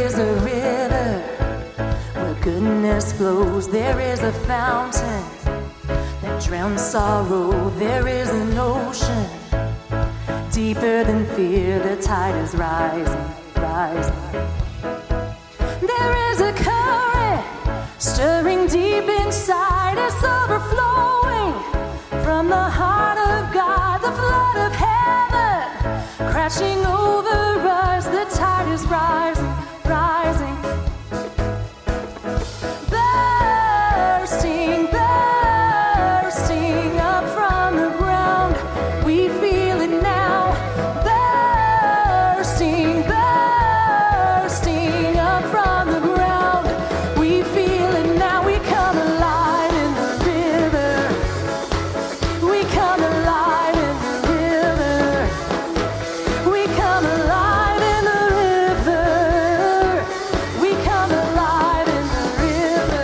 is a river where goodness flows. There is a fountain that drowns sorrow. There is an ocean deeper than fear. The tide is rising, rising. There is a current stirring deep inside us, overflowing from the heart of God. The flood of heaven crashing over us. The tide is rising, rising. Bursting, bursting up from the ground. We feel it now. Bursting, bursting up from the ground. We feel it now. We come alive in the river. We come alive in the river. We come alive in the river. We come alive in the river.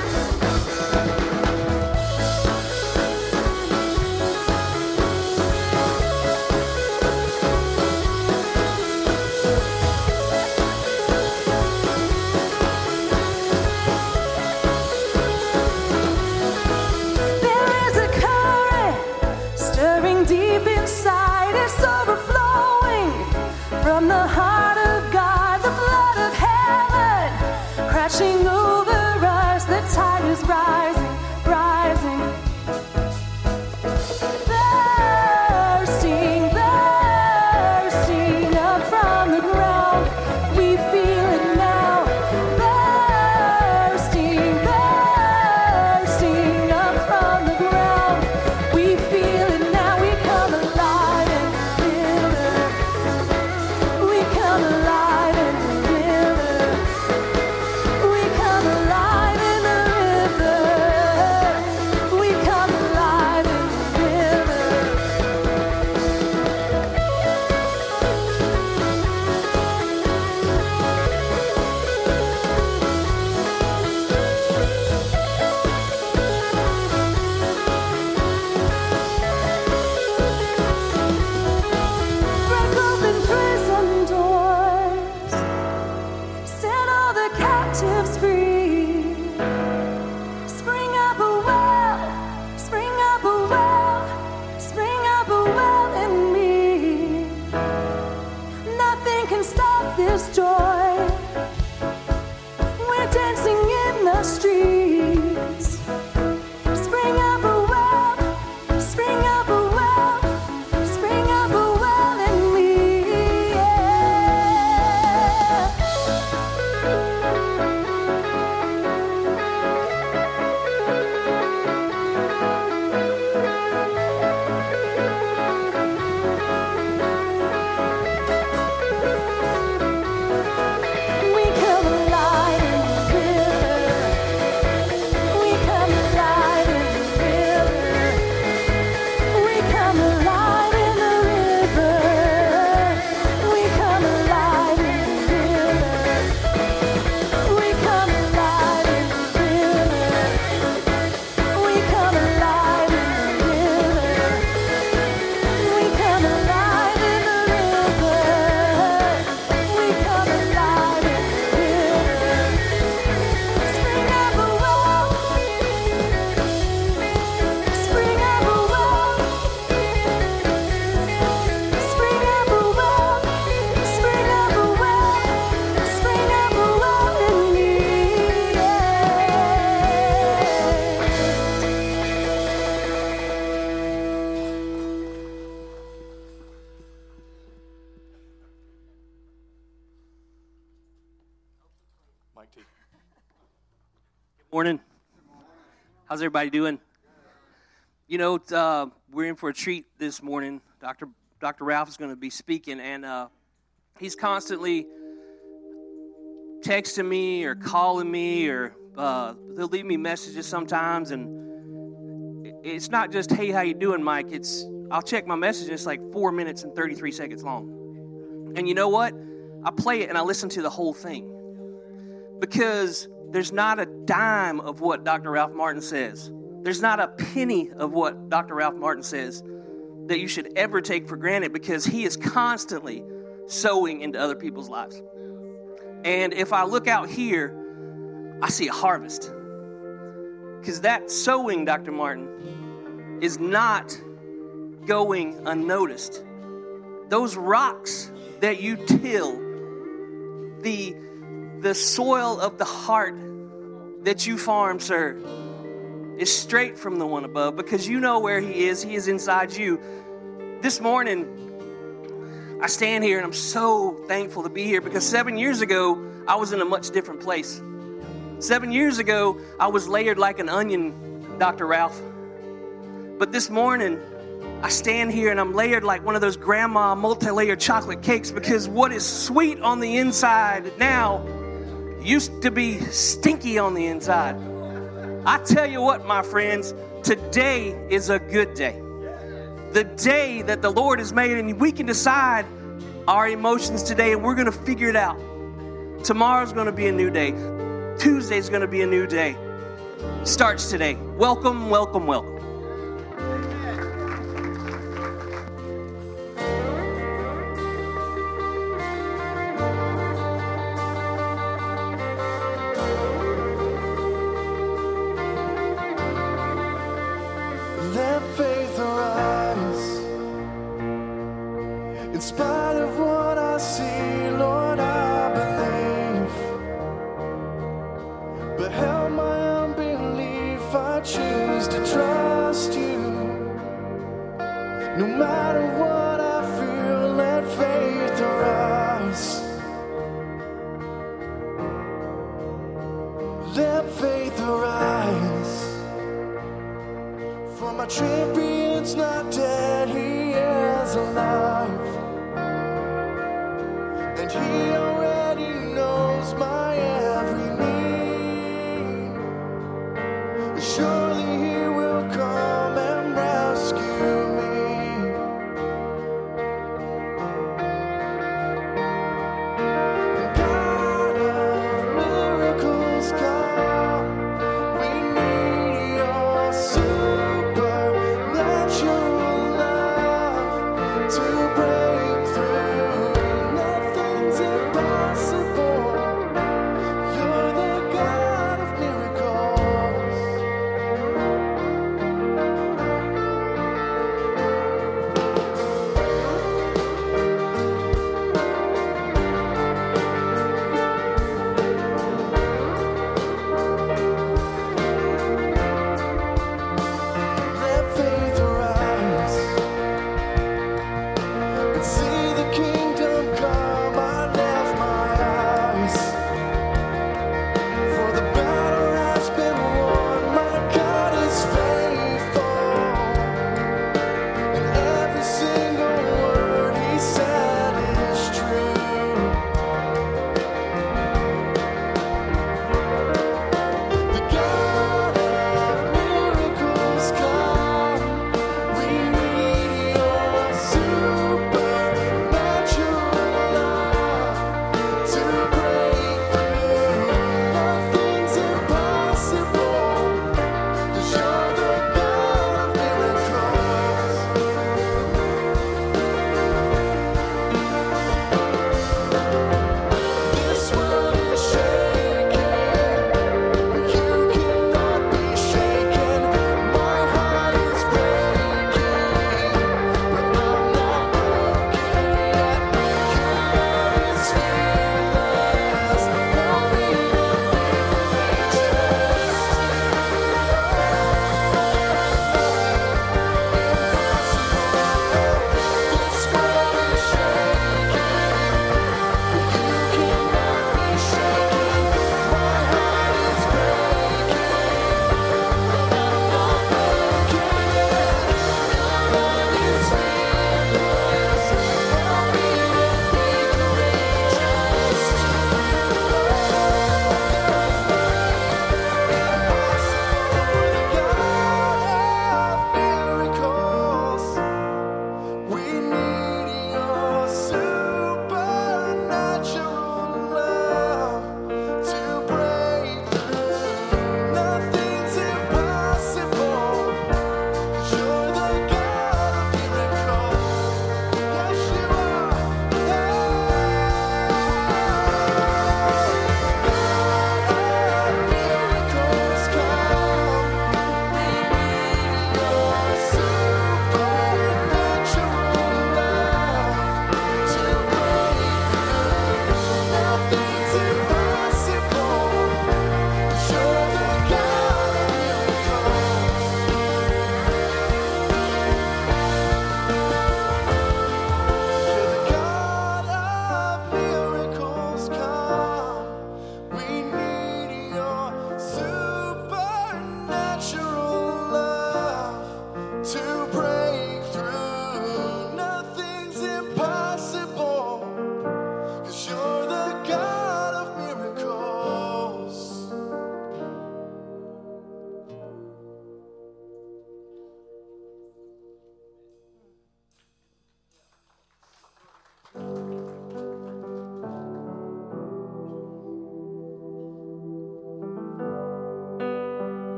There is a current stirring deep inside us, overflowing from the heart of God. The flood of heaven crashing over us. The tide is rising, rising. Bursting, bursting up from the ground. We feel it now. Bursting, bursting up from the ground. We feel it now. We come alive in the river. We come alive in the river. We come alive in the river. We come alive in the river. Break open prison doors. Set all the captives free. Spring up a well. Spring up a well. Spring up a well in me. Nothing can stop this joy. We're dancing in the streets. Spring up a well. Spring up a well. Spring up a well in me. We come alive in the river. We come alive in the river. We come alive in the river. We come alive in the river. We come alive in the river. We come alive in the river. We come alive in the river. We come alive in the river. Spring up a well. Spring up a well. Spring up a well. Spring up a well. Spring up a well in me. Mike T. Morning. How's everybody doing? You know, we're in for a treat this morning. Dr. Ralph is going to be speaking, and he's constantly texting me or calling me, or he'll leave me messages sometimes, and it's not just, hey, how you doing, Mike? It's, I'll check my message, and it's like 4 minutes and 33 seconds long. And you know what? I play it, and I listen to the whole thing. Because there's not a dime of what Dr. Ralph Martin says. There's not a penny of what Dr. Ralph Martin says that you should ever take for granted, because he is constantly sowing into other people's lives. And if I look out here, I see a harvest. Because that sowing, Dr. Martin, is not going unnoticed. Those rocks that you till, the soil of the heart that you farm, sir, is straight from the one above, because you know where he is. He is inside you. This morning, I stand here and I'm so thankful to be here, because 7 years ago, I was in a much different place. 7 years ago, I was layered like an onion, Dr. Ralph. But this morning, I stand here and I'm layered like one of those grandma multi-layered chocolate cakes, because what is sweet on the inside now used to be stinky on the inside. I tell you what, my friends, today is a good day. The day that the Lord has made, and we can decide our emotions today, and we're going to figure it out. Tomorrow's going to be a new day. Tuesday's going to be a new day. Starts today. Welcome, welcome, welcome. Let faith arise. In spite of what I see, Lord, I believe. But help my unbelief, I choose to trust you. No matter what I feel, let faith arise. Let faith arise. For my champion's not dead, he is alive. And he already knows my every need. Surely he will come and rescue me. God of miracles, come. We need your supernatural love to break through. Nothing's impossible.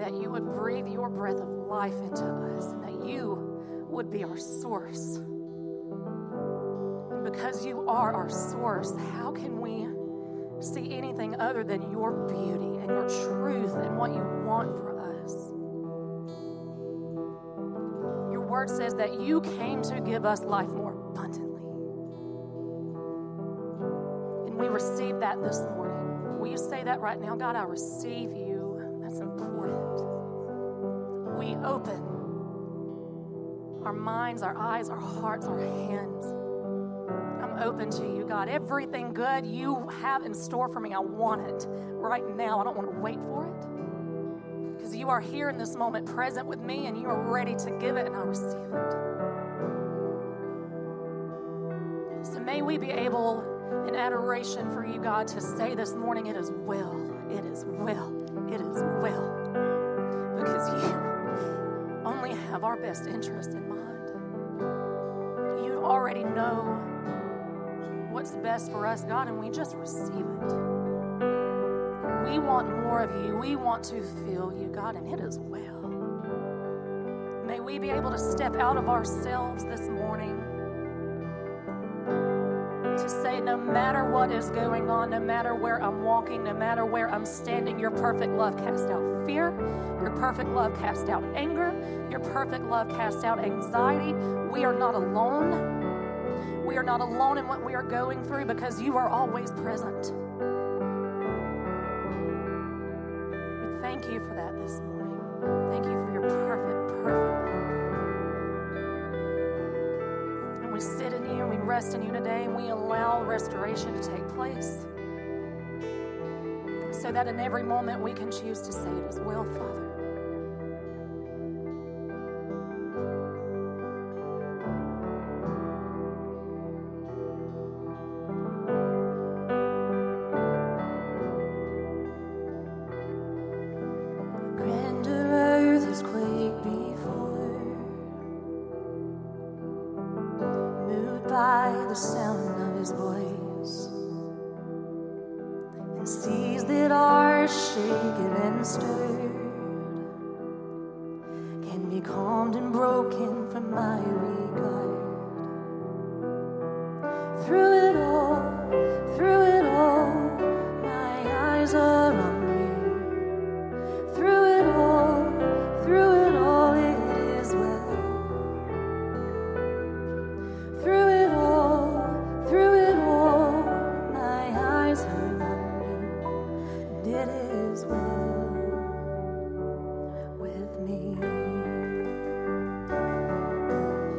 that you would breathe your breath of life into us and that you would be our source. And because you are our source, how can we see anything other than your beauty and your truth and what you want for us? Your word says that you came to give us life more abundantly. And we receive that this morning. Will you say that right now? God, I receive you. That's important. We open our minds, our eyes, our hearts, our hands. I'm open to you, God. Everything good you have in store for me, I want it right now. I don't want to wait for it. Because you are here in this moment, present with me, and you are ready to give it, and I receive it. So may we be able, in adoration for you, God, to say this morning, it is well, it is well, it is well. Because you only have our best interest in mind. You already know what's best for us, God, and we just receive it. We want more of you. We want to feel you, God, and it is well. May we be able to step out of ourselves this morning to say, no matter what is going on, no matter where I'm walking, no matter where I'm standing, your perfect love casts out fear. Your perfect love casts out anger. Your perfect love casts out anxiety. We are not alone. We are not alone in what we are going through because you are always present. We thank you for that this morning. Thank you for your perfect love. And we sit in you and we rest in you today and we allow restoration to take place so that in every moment we can choose to say it is well, Father. The sound of his voice, and seas that are shaken and stirred can be calmed and broken from my regard. Through it all, my eyes are on you. Through it all, it is well. Through it all, my eyes are on you, and it is well with me.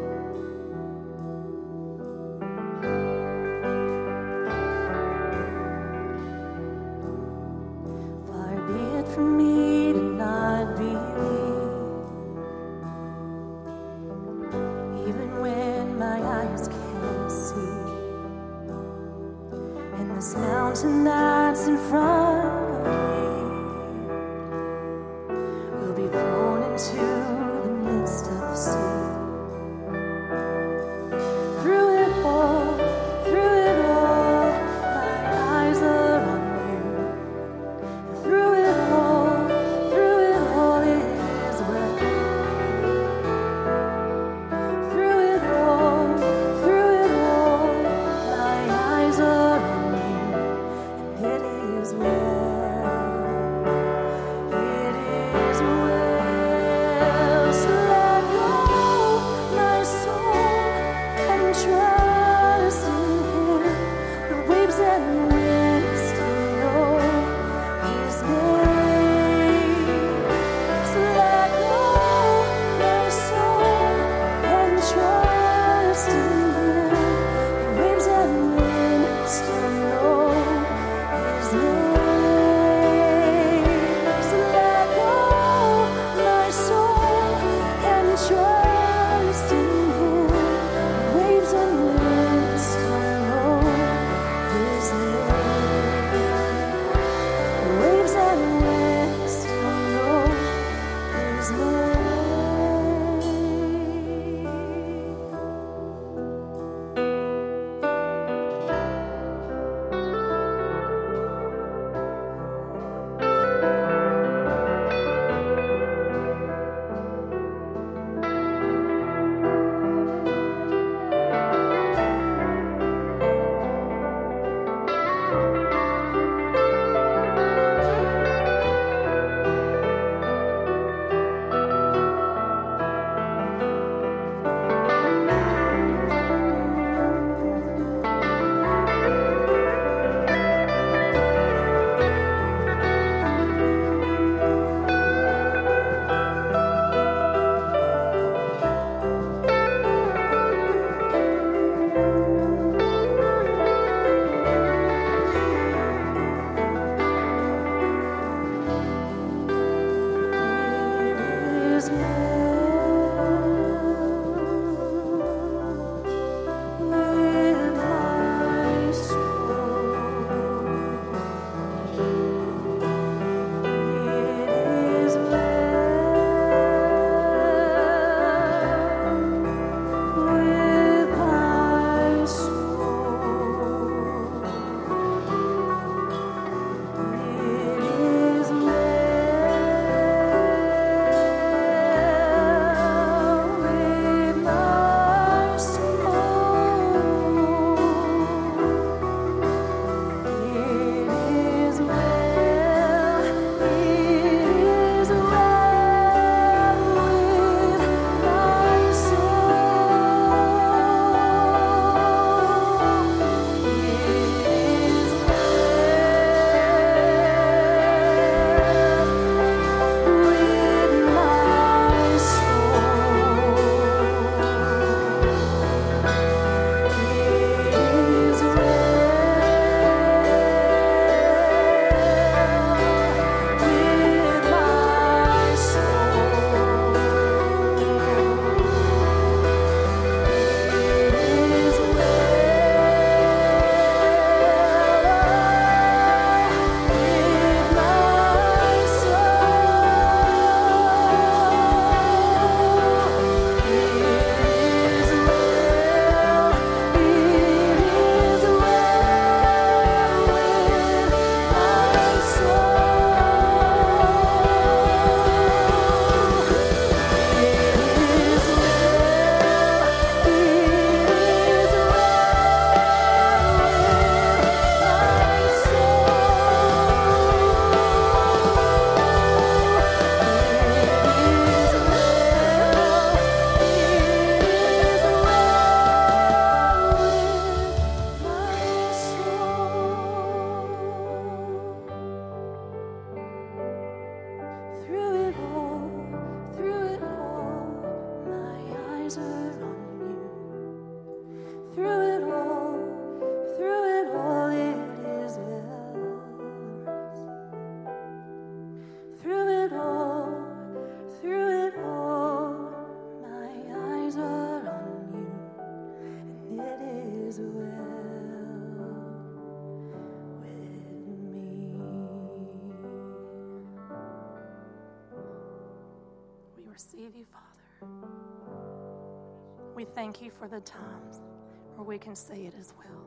receive you, Father. We thank you for the times where we can say it as well.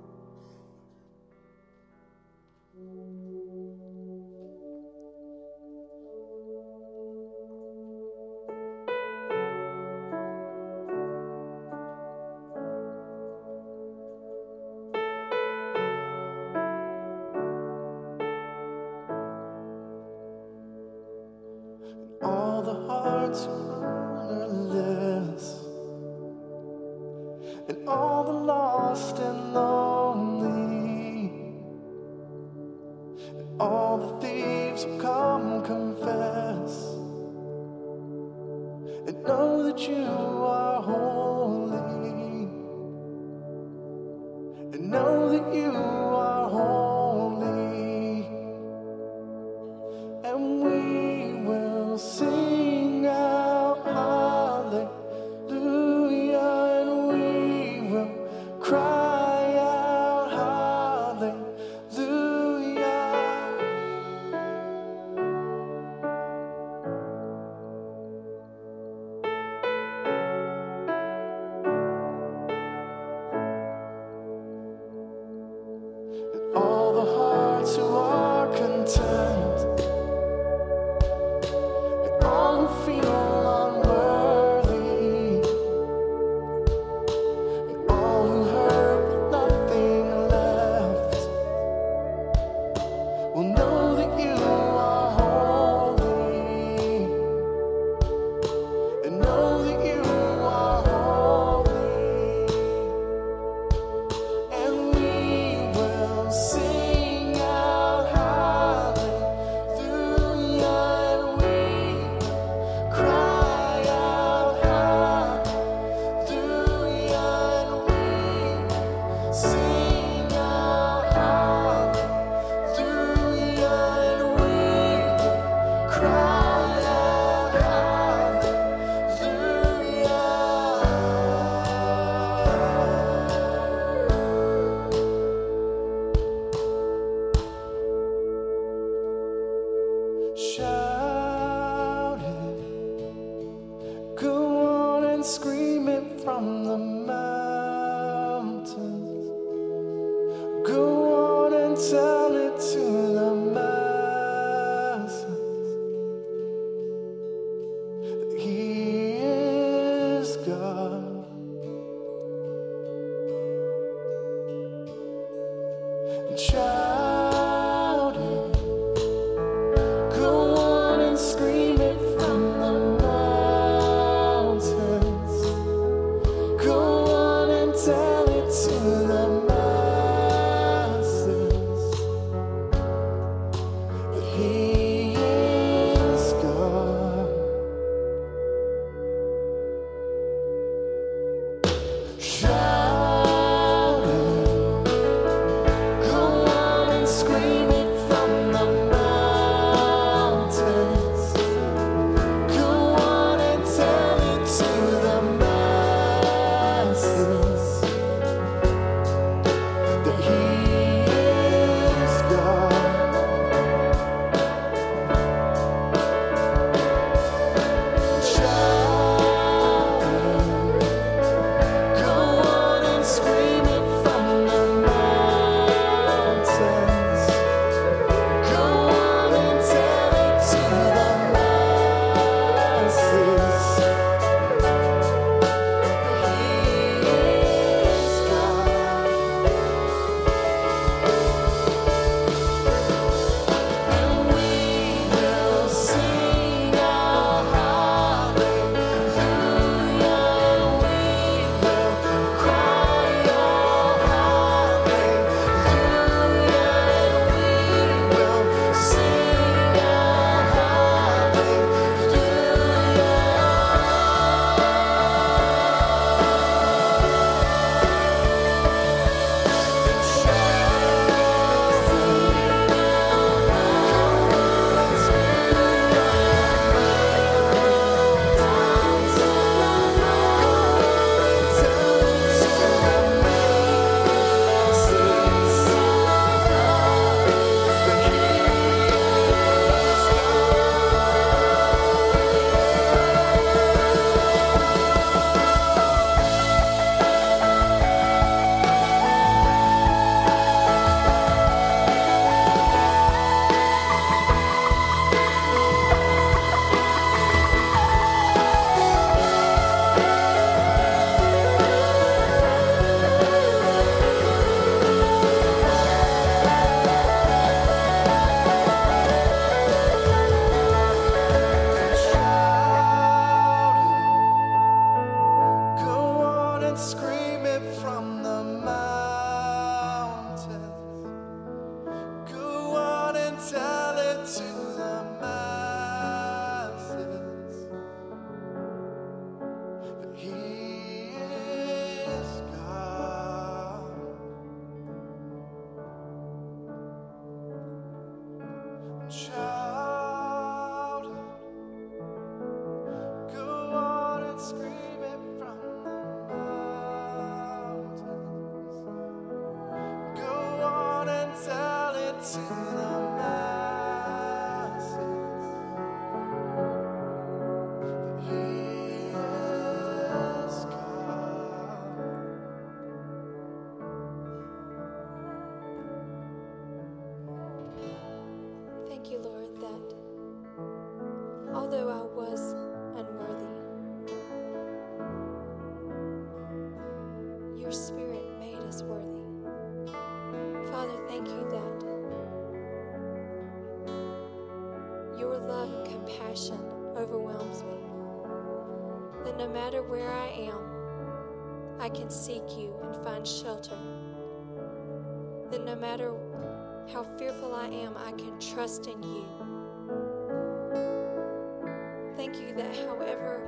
All the hearts runnerless, and all the lost and lonely, and all the thieves will come confess and know that you are holy, and know that you are holy, and we will sing out hallelujah, and we will cry out hallelujah. And all the hearts who are content, and all although I was unworthy, your Spirit made us worthy. Father, thank you that your love and compassion overwhelms me. That no matter where I am, I can seek you and find shelter. That no matter how fearful I am, I can trust in you. Thank you that however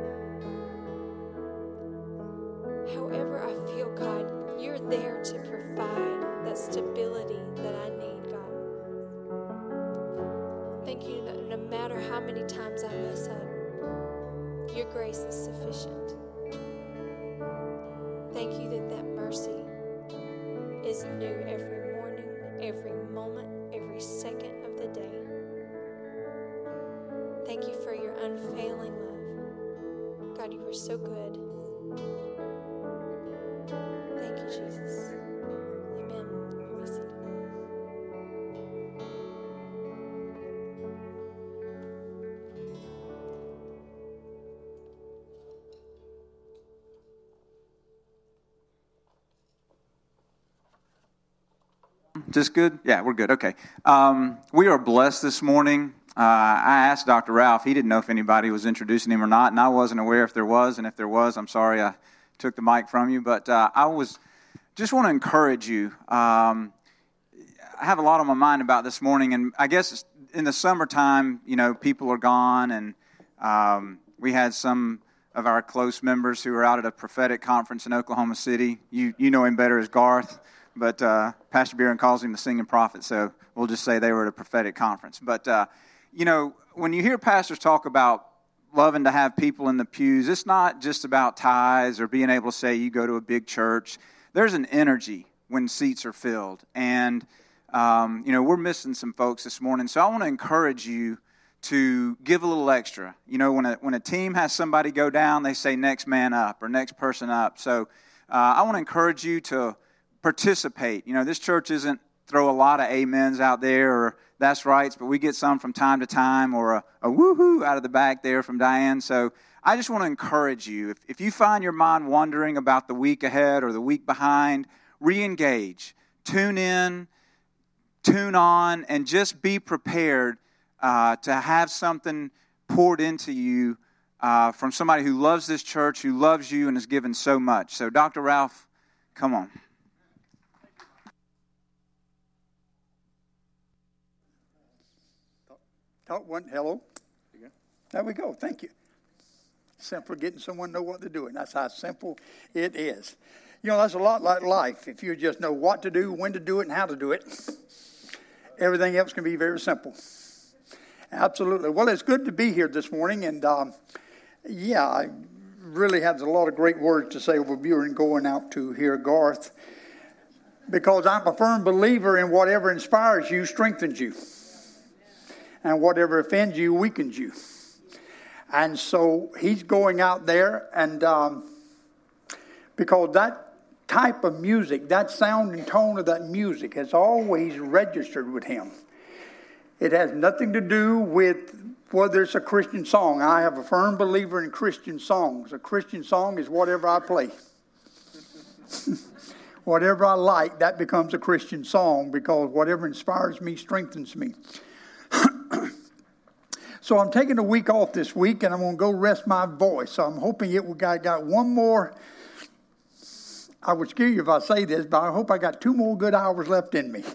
I feel, God, you're there to provide that stability that I need, God. Thank you that no matter how many times I mess up, your grace is sufficient. Thank you that mercy is new every morning, every moment, every second of the day. Thank you for your unfailing love. God, you are so good. Thank you, Jesus. Amen. Listen. Just good? Yeah, we're good. Okay. We are blessed this morning. I asked Dr. Ralph. He didn't know if anybody was introducing him or not, and I wasn't aware if there was. And if there was, I'm sorry I took the mic from you. But I just want to encourage you. I have a lot on my mind about this morning, and I guess in the summertime, people are gone, and we had some of our close members who were out at a prophetic conference in Oklahoma City. You know him better as Garth. But Pastor Beeren calls him the singing prophet, so we'll just say they were at a prophetic conference. But, when you hear pastors talk about loving to have people in the pews, it's not just about tithes or being able to say you go to a big church. There's an energy when seats are filled. And, we're missing some folks this morning. So I want to encourage you to give a little extra. When a team has somebody go down, they say next man up or next person up. So I want to encourage you to participate. This church isn't throw a lot of amens out there or that's right, but we get some from time to time or a woohoo out of the back there from Diane. So I just want to encourage you. If you find your mind wondering about the week ahead or the week behind, re-engage. Tune in, tune on, and just be prepared to have something poured into you from somebody who loves this church, who loves you and has given so much. So Dr. Ralph, come on. Hello. There we go. Thank you. Simple getting someone to know what they're doing. That's how simple it is. That's a lot like life. If you just know what to do, when to do it, and how to do it, everything else can be very simple. Absolutely. Well, it's good to be here this morning. And, I really have a lot of great words to say over Beeren going out to hear Garth. Because I'm a firm believer in whatever inspires you strengthens you. And whatever offends you weakens you. And so he's going out there, and because that type of music, that sound and tone of that music has always registered with him. It has nothing to do with whether it's a Christian song. I have a firm believer in Christian songs. A Christian song is whatever I play. Whatever I like, that becomes a Christian song, because whatever inspires me strengthens me. So I'm taking a week off this week, and I'm going to go rest my voice. So I'm hoping I got one more. I would scare you if I say this, but I hope I got 2 more good hours left in me.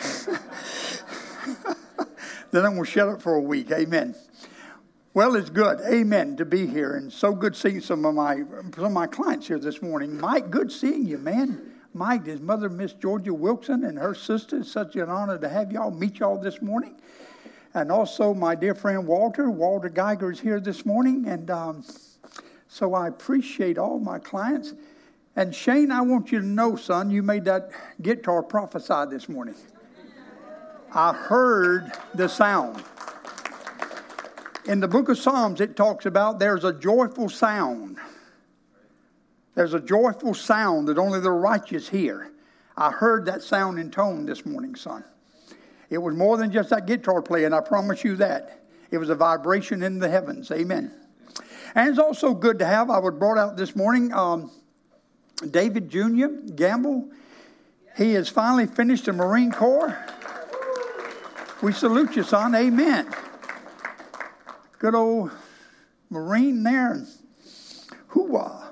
Then I'm going to shut up for a week. Amen. Well, it's good. Amen. To be here, and so good seeing some of my clients here this morning. Mike, good seeing you, man. Mike, his mother, Miss Georgia Wilson, and her sister. It's such an honor to meet y'all this morning. And also my dear friend Walter Geiger is here this morning. And so I appreciate all my clients. And Shane, I want you to know, son, you made that guitar prophesy this morning. I heard the sound. In the book of Psalms, it talks about there's a joyful sound. There's a joyful sound that only the righteous hear. I heard that sound and tone this morning, son. It was more than just that guitar playing, I promise you that. It was a vibration in the heavens. Amen. And it's also good to have, I was brought out this morning, David Jr. Gamble. He has finally finished the Marine Corps. We salute you, son. Amen. Good old Marine there. Hoo-wah.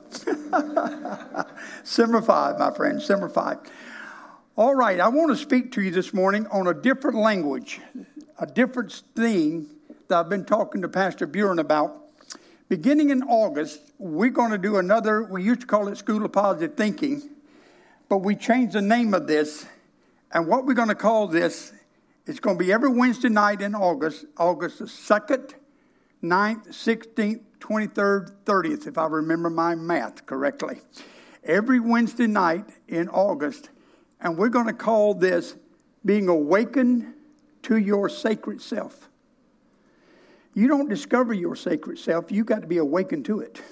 Simmer 5, my friend. Simmer 5. All right, I want to speak to you this morning on a different language, a different thing that I've been talking to Pastor Buren about. Beginning in August, we're going to do another, we used to call it School of Positive Thinking, but we changed the name of this. And what we're going to call this, it's going to be every Wednesday night in August the 2nd, 9th, 16th, 23rd, 30th, if I remember my math correctly. Every Wednesday night in August. And we're going to call this being awakened to your sacred self. You don't discover your sacred self. You got to be awakened to it.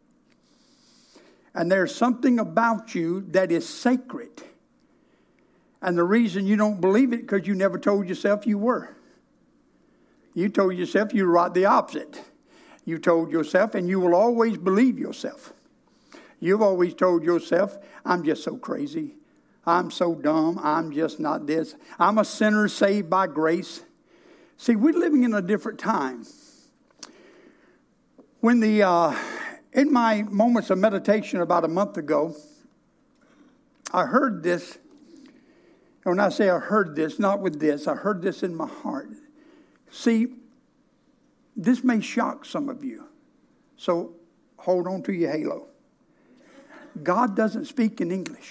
And there's something about you that is sacred. And the reason you don't believe it because you never told yourself you were. You told yourself you were right the opposite. You told yourself, and you will always believe yourself. You've always told yourself, I'm just so crazy. I'm so dumb. I'm just not this. I'm a sinner saved by grace. See, we're living in a different time. When in my moments of meditation about a month ago, I heard this. And when I say I heard this, not with this, I heard this in my heart. See, this may shock some of you. So hold on to your halo. God doesn't speak in English.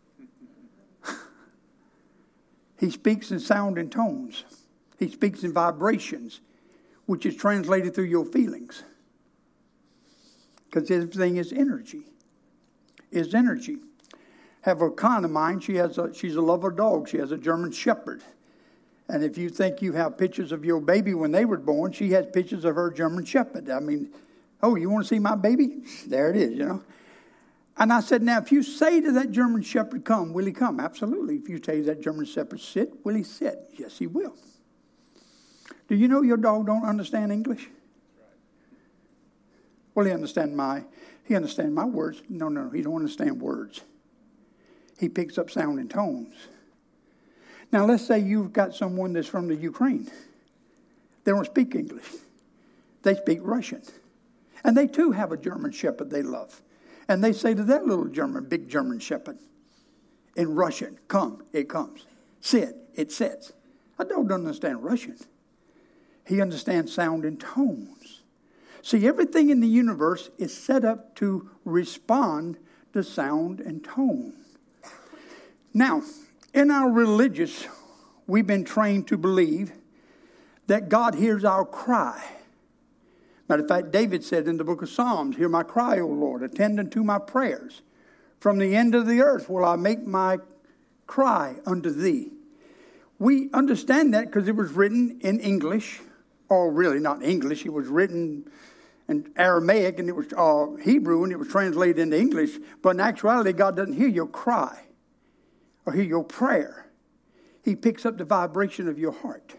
He speaks in sound and tones. He speaks in vibrations, which is translated through your feelings. Because everything is energy. Is energy. Have a client of mine, she's a lover of dogs. She has a German Shepherd. And if you think you have pictures of your baby when they were born, she has pictures of her German Shepherd. I mean, oh, you want to see my baby? There it is, you know. And I said, now, if you say to that German Shepherd, come, will he come? Absolutely. If you say to that German Shepherd, sit, will he sit? Yes, he will. Do you know your dog don't understand English? Well, he understand my words. No, he don't understand words. He picks up sound and tones. Now, let's say you've got someone that's from the Ukraine. They don't speak English. They speak Russian. And they, too, have a German Shepherd they love. And they say to that little big German Shepherd in Russian, come, it comes. Sit, it sits. A dog doesn't understand Russian. He understands sound and tones. See, everything in the universe is set up to respond to sound and tone. Now, in our religious, we've been trained to believe that God hears our cry. Matter of fact, David said in the book of Psalms, hear my cry, O Lord, attend unto my prayers. From the end of the earth will I make my cry unto thee. We understand that because it was written in English, or really not English, it was written in Aramaic and it was Hebrew and it was translated into English. But in actuality, God doesn't hear your cry or hear your prayer. He picks up the vibration of your heart.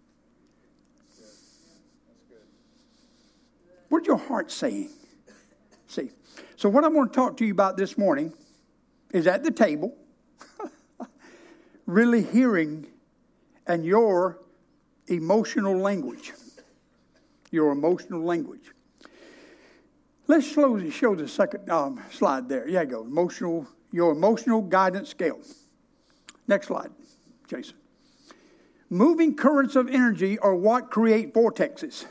What's your heart saying? See. So what I want to talk to you about this morning is at the table, really hearing and your emotional language. Your emotional language. Let's slowly show the second slide there. Yeah, you go. Your emotional guidance scale. Next slide, Jason. Moving currents of energy are what create vortexes.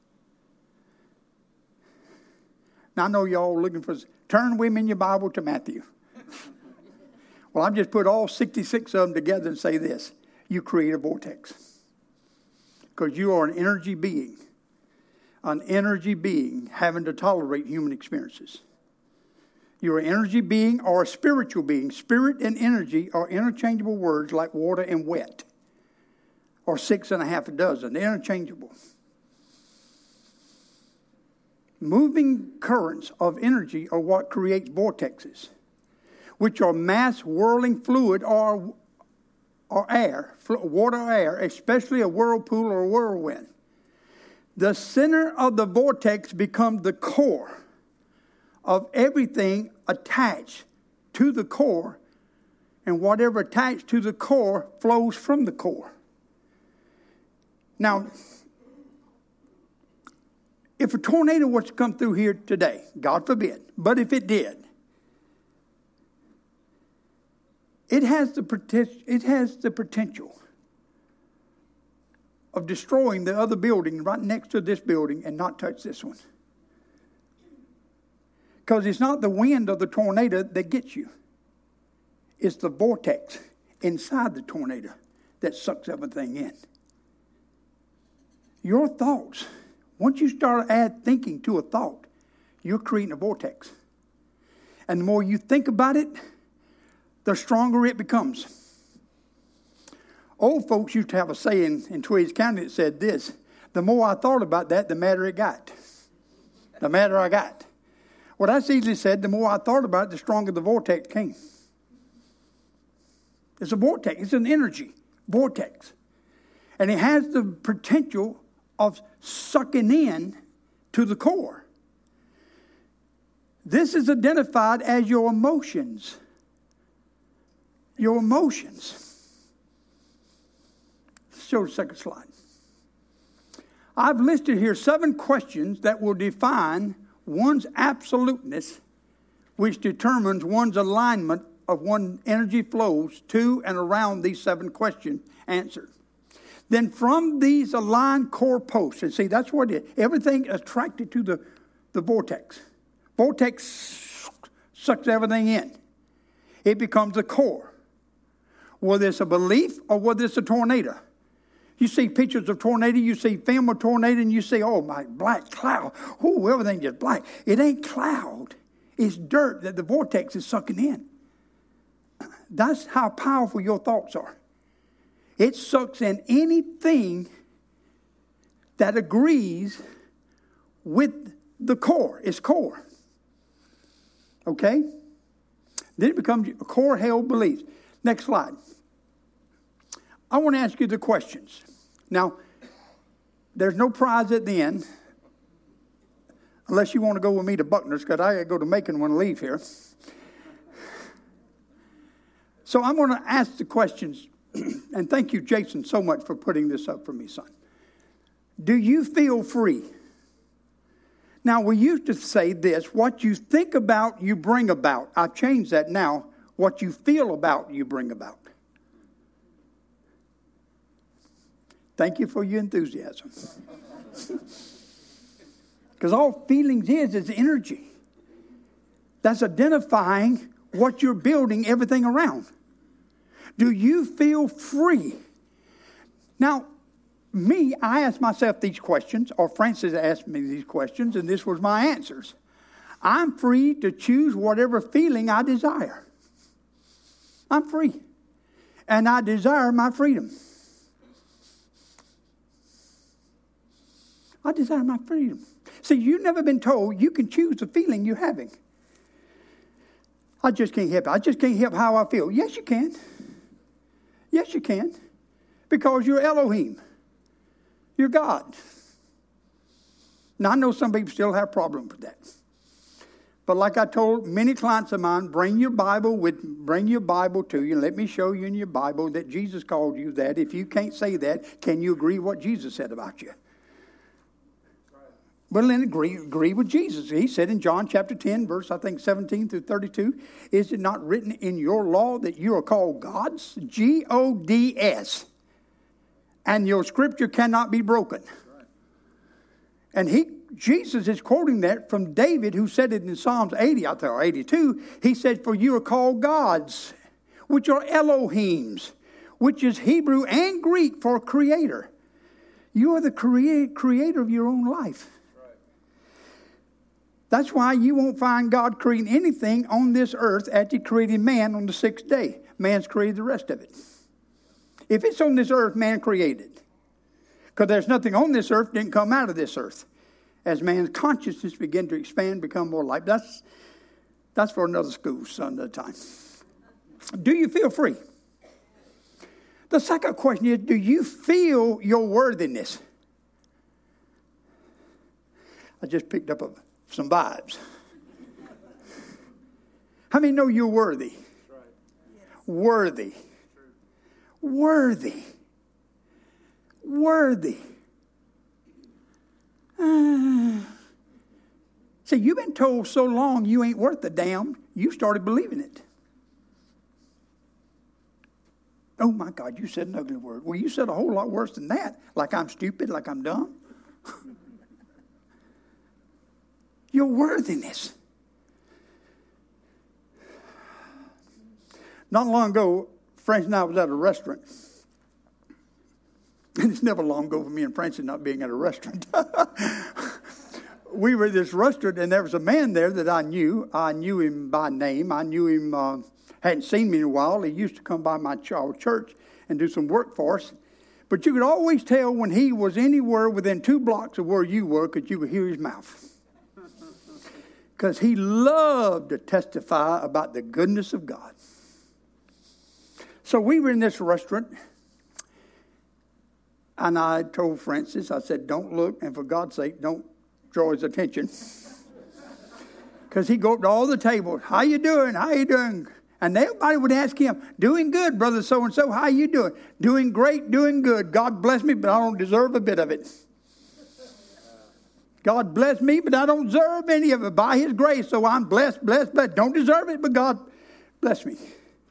Now, I know y'all looking for, turn with me in your Bible to Matthew. Well, I've just put all 66 of them together and say this. You create a vortex. Because you are an energy being. An energy being having to tolerate human experiences. You're an energy being or a spiritual being. Spirit and energy are interchangeable words like water and wet. Or 6 and a half a dozen. They're interchangeable. Moving currents of energy are what creates vortexes, which are mass whirling fluid or air, water or air, especially a whirlpool or a whirlwind. The center of the vortex becomes the core of everything attached to the core, and whatever attached to the core flows from the core. Now, if a tornado was to come through here today, God forbid, but if it did, it has the potential of destroying the other building right next to this building and not touch this one. Because it's not the wind of the tornado that gets you. It's the vortex inside the tornado that sucks everything in. Your thoughts, once you start add thinking to a thought, you're creating a vortex. And the more you think about it, the stronger it becomes. Old folks used to have a saying in Tweeds County that said this: the more I thought about that, the madder it got. The madder I got. Well, that's easily said. The more I thought about it, the stronger the vortex came. It's a vortex. It's an energy vortex. And it has the potential of sucking in to the core. This is identified as your emotions. Your emotions. Show the second slide. I've listed here 7 questions that will define one's absoluteness, which determines one's alignment of one energy flows to and around these 7 questions answered. Then from these aligned core posts, and see, that's what it is. Everything is attracted to the vortex. Vortex sucks everything in. It becomes a core. Whether it's a belief or whether it's a tornado. You see pictures of tornado, you see film of tornado, and you say, oh, my black cloud. Oh, everything just black. It ain't cloud. It's dirt that the vortex is sucking in. That's how powerful your thoughts are. It sucks in anything that agrees with the core. It's core. Okay? Then it becomes a core held beliefs. Next slide. I want to ask you the questions. Now, there's no prize at the end, unless you want to go with me to Buckner's, because I got to go to Macon when I leave here. So I'm going to ask the questions, and thank you, Jason, so much for putting this up for me, son. Do you feel free? Now, we used to say this: what you think about, you bring about. I've changed that now. What you feel about, you bring about. Thank you for your enthusiasm. Because all feelings is energy. That's identifying what you're building everything around. Do you feel free? Now, I asked myself these questions, or Francis asked me these questions, and this was my answers. I'm free to choose whatever feeling I desire. I'm free. And I desire my freedom. I desire my freedom. See, you've never been told you can choose the feeling you're having. I just can't help it. I just can't help how I feel. Yes, you can. Yes, you can. Because you're Elohim. You're God. Now, I know some people still have problems with that. But like I told many clients of mine, bring your Bible to you. Let me show you in your Bible that Jesus called you that. If you can't say that, can you agree what Jesus said about you? Well, then agree with Jesus. He said in John chapter 10, verse, I think, 17 through 32, is it not written in your law that you are called gods? G-O-D-S. And your scripture cannot be broken. And Jesus is quoting that from David, who said it in Psalms 80, I think, or 82. He said, for you are called gods, which are Elohims, which is Hebrew and Greek for creator. You are the creator of your own life. That's why you won't find God creating anything on this earth after He created man on the 6th day. Man's created the rest of it. If it's on this earth, man created. Because there's nothing on this earth that didn't come out of this earth. As man's consciousness began to expand, become more light. That's for another school, another time. Do you feel free? The second question is, do you feel your worthiness? I just picked up some vibes. How many know you're worthy? Worthy. Worthy. Worthy. See, you've been told so long you ain't worth a damn, you started believing it. Oh my God, you said an ugly word. Well, you said a whole lot worse than that. Like I'm stupid, like I'm dumb. Your worthiness. Not long ago, Francis and I was at a restaurant. And it's never long ago for me and Francis not being at a restaurant. We were at this restaurant, and there was a man there that I knew. I knew him by name. I knew him, hadn't seen me in a while. He used to come by my church and do some work for us. But you could always tell when he was anywhere within 2 blocks of where you were because you could hear his mouth. Because he loved to testify about the goodness of God. So we were in this restaurant, and I told Francis, I said, don't look, and for God's sake, don't draw his attention. Because he'd go up to all the tables, how you doing, how you doing? And everybody would ask him, doing good, brother so-and-so, how you doing? Doing great, doing good. God bless me, but I don't deserve a bit of it. God bless me, but I don't deserve any of it by his grace. So I'm blessed. Don't deserve it, but God bless me.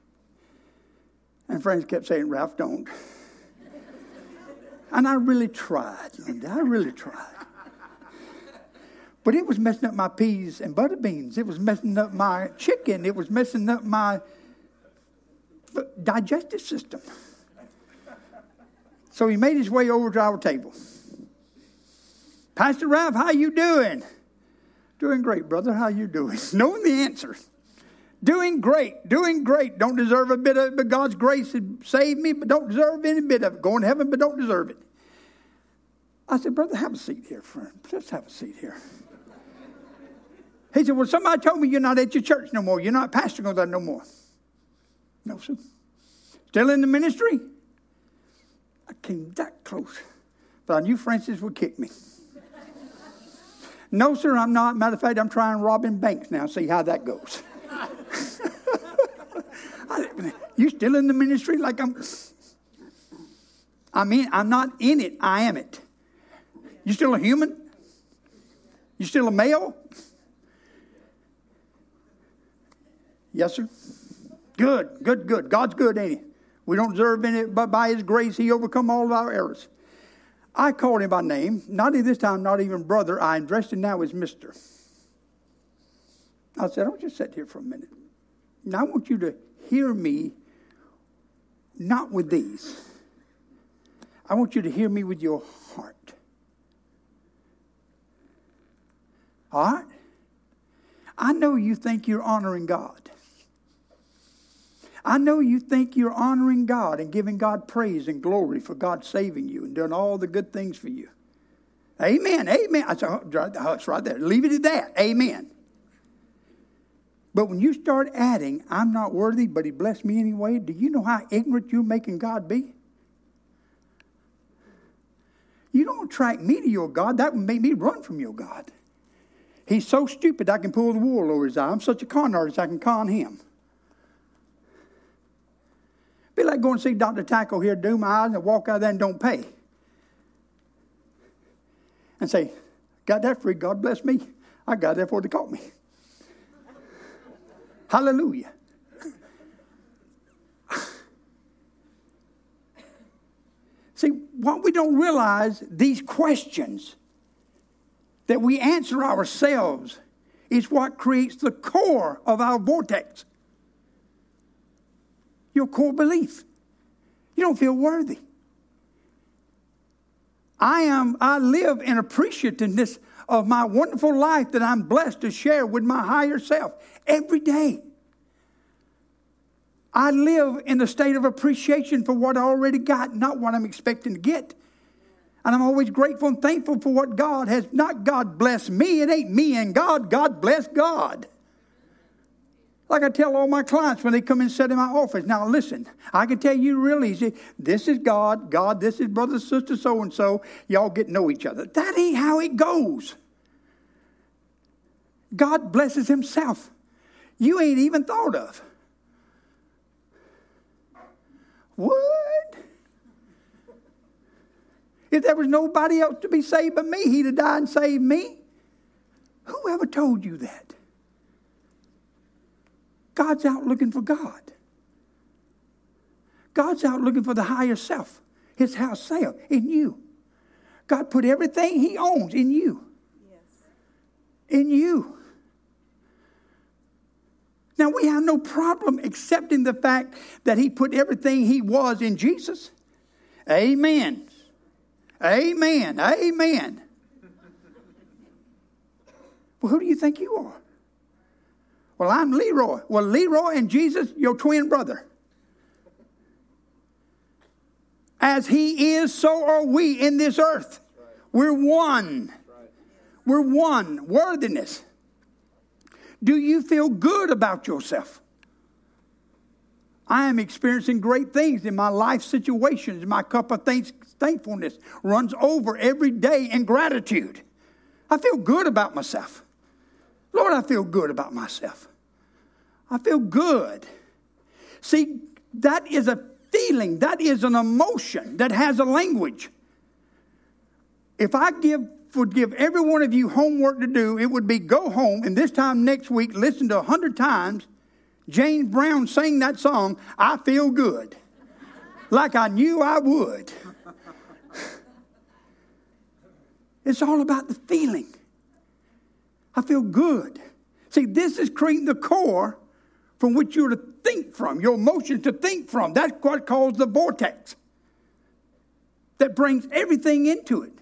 And friends kept saying, Ralph, don't. And I really tried, Linda. I really tried. But it was messing up my peas and butter beans. It was messing up my chicken. It was messing up my digestive system. So he made his way over to our table. Pastor Ralph, how you doing? Doing great, brother. How you doing? Knowing the answer. Doing great. Doing great. Don't deserve a bit of it, but God's grace had saved me, but don't deserve any bit of it. Going to heaven, but don't deserve it. I said, brother, have a seat here, friend. Just have a seat here. He said, well, somebody told me you're not at your church no more. You're not pastoring there no more. No, sir. Still in the ministry? I came that close. But I knew Francis would kick me. No, sir, I'm not. Matter of fact, I'm trying robbing banks now. See how that goes. You still in the ministry like I'm not in it. I am it. You still a human? You still a male? Yes, sir. Good. God's good, ain't he? We don't deserve any, but by his grace, he overcome all of our errors. I called him by name. Not even this time, not even brother. I addressed him now as Mr. I said, I'll just sit here for a minute. Now I want you to hear me, not with these. I want you to hear me with your heart. All right? I know you think you're honoring God. I know you think you're honoring God and giving God praise and glory for God saving you and doing all the good things for you. Amen. I said, it's right there. Leave it at that. Amen. But when you start adding, I'm not worthy, but he blessed me anyway, do you know how ignorant you're making God be? You don't attract me to your God. That would make me run from your God. He's so stupid I can pull the wool over his eye. I'm such a con artist I can con him. Be like going to see Dr. Tackle here, do my eyes, and walk out of there and don't pay. And say, got that free, God bless me. I got that before they caught me. Hallelujah. See, what we don't realize, these questions that we answer ourselves is what creates the core of our vortex. Your core belief. You don't feel worthy. I live in appreciativeness of my wonderful life that I'm blessed to share with my higher self every day. I live in a state of appreciation for what I already got, not what I'm expecting to get. And I'm always grateful and thankful for what God has. Not God bless me. It ain't me and God. God bless God. Like I tell all my clients when they come and sit in my office. Now listen, I can tell you real easy. This is God. God, this is brother, sister, so-and-so. Y'all get to know each other. That ain't how it goes. God blesses himself. You ain't even thought of. What? If there was nobody else to be saved but me, he'd have died and saved me. Whoever told you that? God's out looking for God. God's out looking for the higher self, his house self in you. God put everything he owns in you. Yes. In you. Now, we have no problem accepting the fact that he put everything he was in Jesus. Amen. Amen. Amen. Well, who do you think you are? Well, I'm Leroy. Well, Leroy and Jesus, your twin brother. As he is, so are we in this earth. We're one. We're one. Worthiness. Do you feel good about yourself? I am experiencing great things in my life situations. My cup of thankfulness runs over every day in gratitude. I feel good about myself. Lord, I feel good about myself. I feel good. See, that is a feeling. That is an emotion that has a language. If I would give every one of you homework to do, it would be go home and this time next week listen to 100 times James Brown sang that song, I Feel Good, like I knew I would. It's all about the feeling. I feel good. See, this is creating the core from which you're to think from, your emotions to think from. That's what calls the vortex that brings everything into it.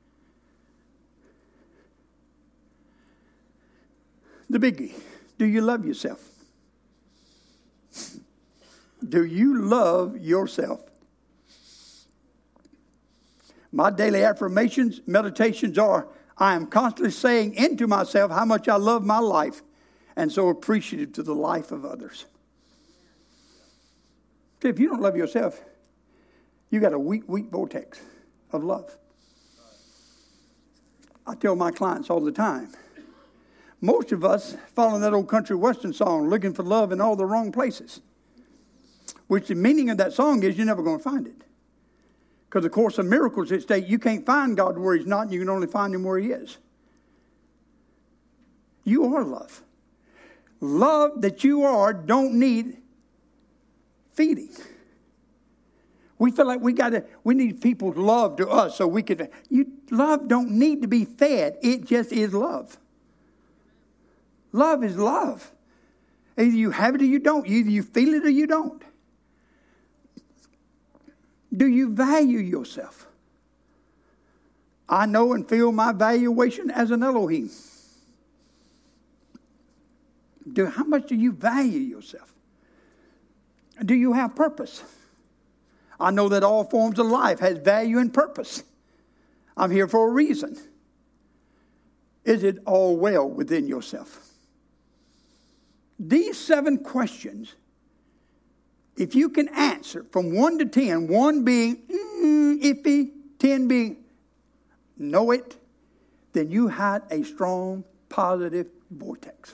The biggie, do you love yourself? Do you love yourself? My daily affirmations, meditations are, I am constantly saying into myself how much I love my life and so appreciative to the life of others. See, if you don't love yourself, you got a weak vortex of love. I tell my clients all the time, most of us follow that old country western song, looking for love in all the wrong places. Which the meaning of that song is you're never going to find it. Because the Course of Miracles, it states you can't find God where he's not, and you can only find him where he is. You are love. Love that you are don't need feeding. We feel like we need people's love to us so we could. Love don't need to be fed. It just is love. Love is love. Either you have it or you don't. Either you feel it or you don't. Do you value yourself? I know and feel my valuation as an Elohim. How much do you value yourself? Do you have purpose? I know that all forms of life has value and purpose. I'm here for a reason. Is it all well within yourself? These 7 questions, if you can answer from 1 to 10, 1 being iffy, 10 being know it, then you had a strong, positive vortex.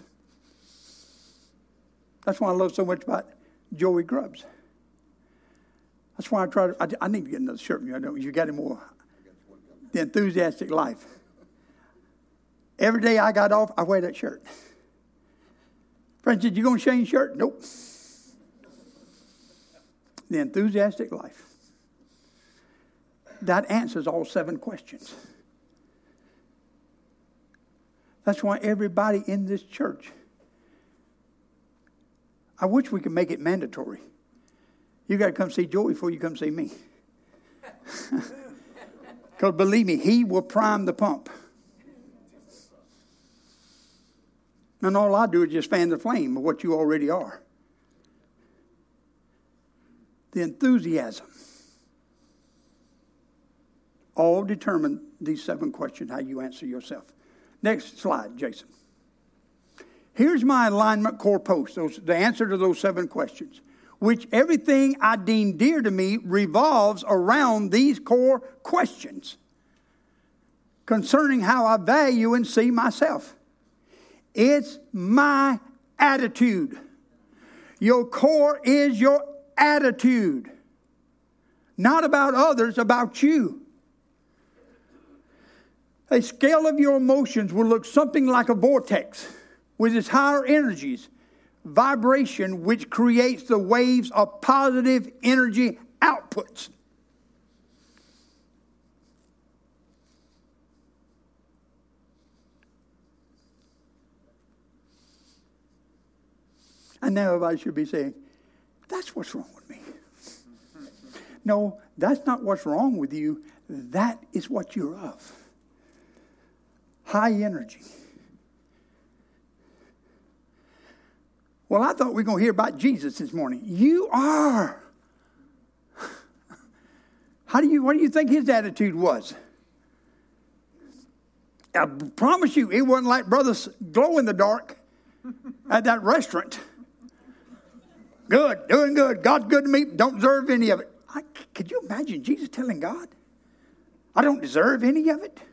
That's why I love so much about Joey Grubbs. That's why I need to get another shirt from you. I don't. You got any more? The Enthusiastic Life. Every day I got off, I wear that shirt. Friends, did you go and change shirt? Nope. The Enthusiastic Life. That answers all 7 questions. That's why everybody in this church, I wish we could make it mandatory. You got to come see Joey before you come see me. Because believe me, he will prime the pump. And all I do is just fan the flame of what you already are. The enthusiasm. All determine these 7 questions, how you answer yourself. Next slide, Jason. Here's my alignment core post, the answer to those 7 questions. Which everything I deem dear to me revolves around these core questions concerning how I value and see myself. It's my attitude. Your core is your attitude. Not about others, about you. A scale of your emotions will look something like a vortex with its higher energies, vibration, which creates the waves of positive energy outputs. And now everybody should be saying, that's what's wrong with me. No, that's not what's wrong with you. That is what you're of. High energy. Well, I thought we were going to hear about Jesus this morning. You are. What do you think his attitude was? I promise you, it wasn't like Brother Glow in the Dark at that restaurant. Good, doing good. God's good to me. Don't deserve any of it. Could you imagine Jesus telling God, I don't deserve any of it?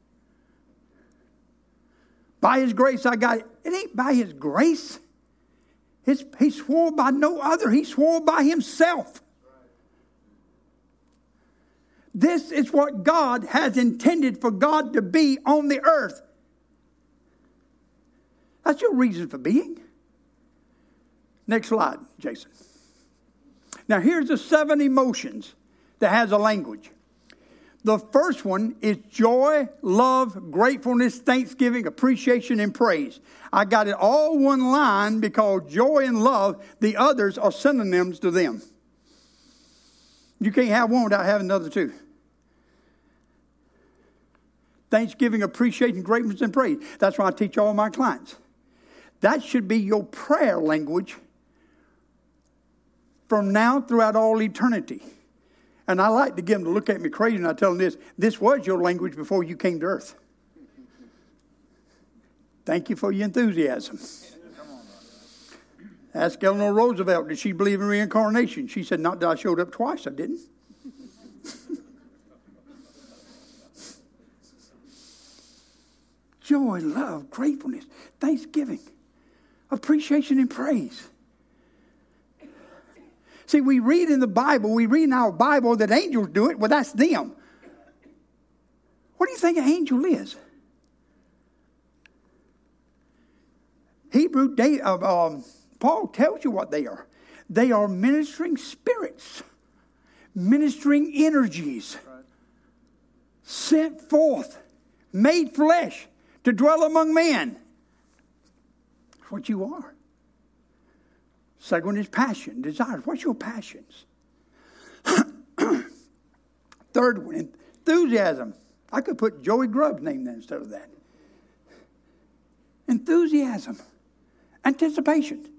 By his grace I got it. It ain't by his grace. He swore by no other. He swore by himself. This is what God has intended for God to be on the earth. That's your reason for being. Next slide, Jason. Now here's the 7 emotions that has a language. The first one is joy, love, gratefulness, thanksgiving, appreciation, and praise. I got it all one line because joy and love, the others are synonyms to them. You can't have one without having the other two. Thanksgiving, appreciation, gratefulness, and praise. That's what I teach all my clients. That should be your prayer language from now throughout all eternity. And I like to get them to look at me crazy, and I tell them this was your language before you came to earth. Thank you for your enthusiasm. Ask Eleanor Roosevelt, did she believe in reincarnation? She said, not that I showed up twice, I didn't. Joy, love, gratefulness, thanksgiving, appreciation, and praise. See, we read in our Bible that angels do it. Well, that's them. What do you think an angel is? Paul tells you what they are. They are ministering spirits, ministering energies, sent forth, made flesh to dwell among men. That's what you are. Second one is passion, desires. What's your passions? Third one, enthusiasm. I could put Joey Grubb's name there instead of that. Enthusiasm. Anticipation.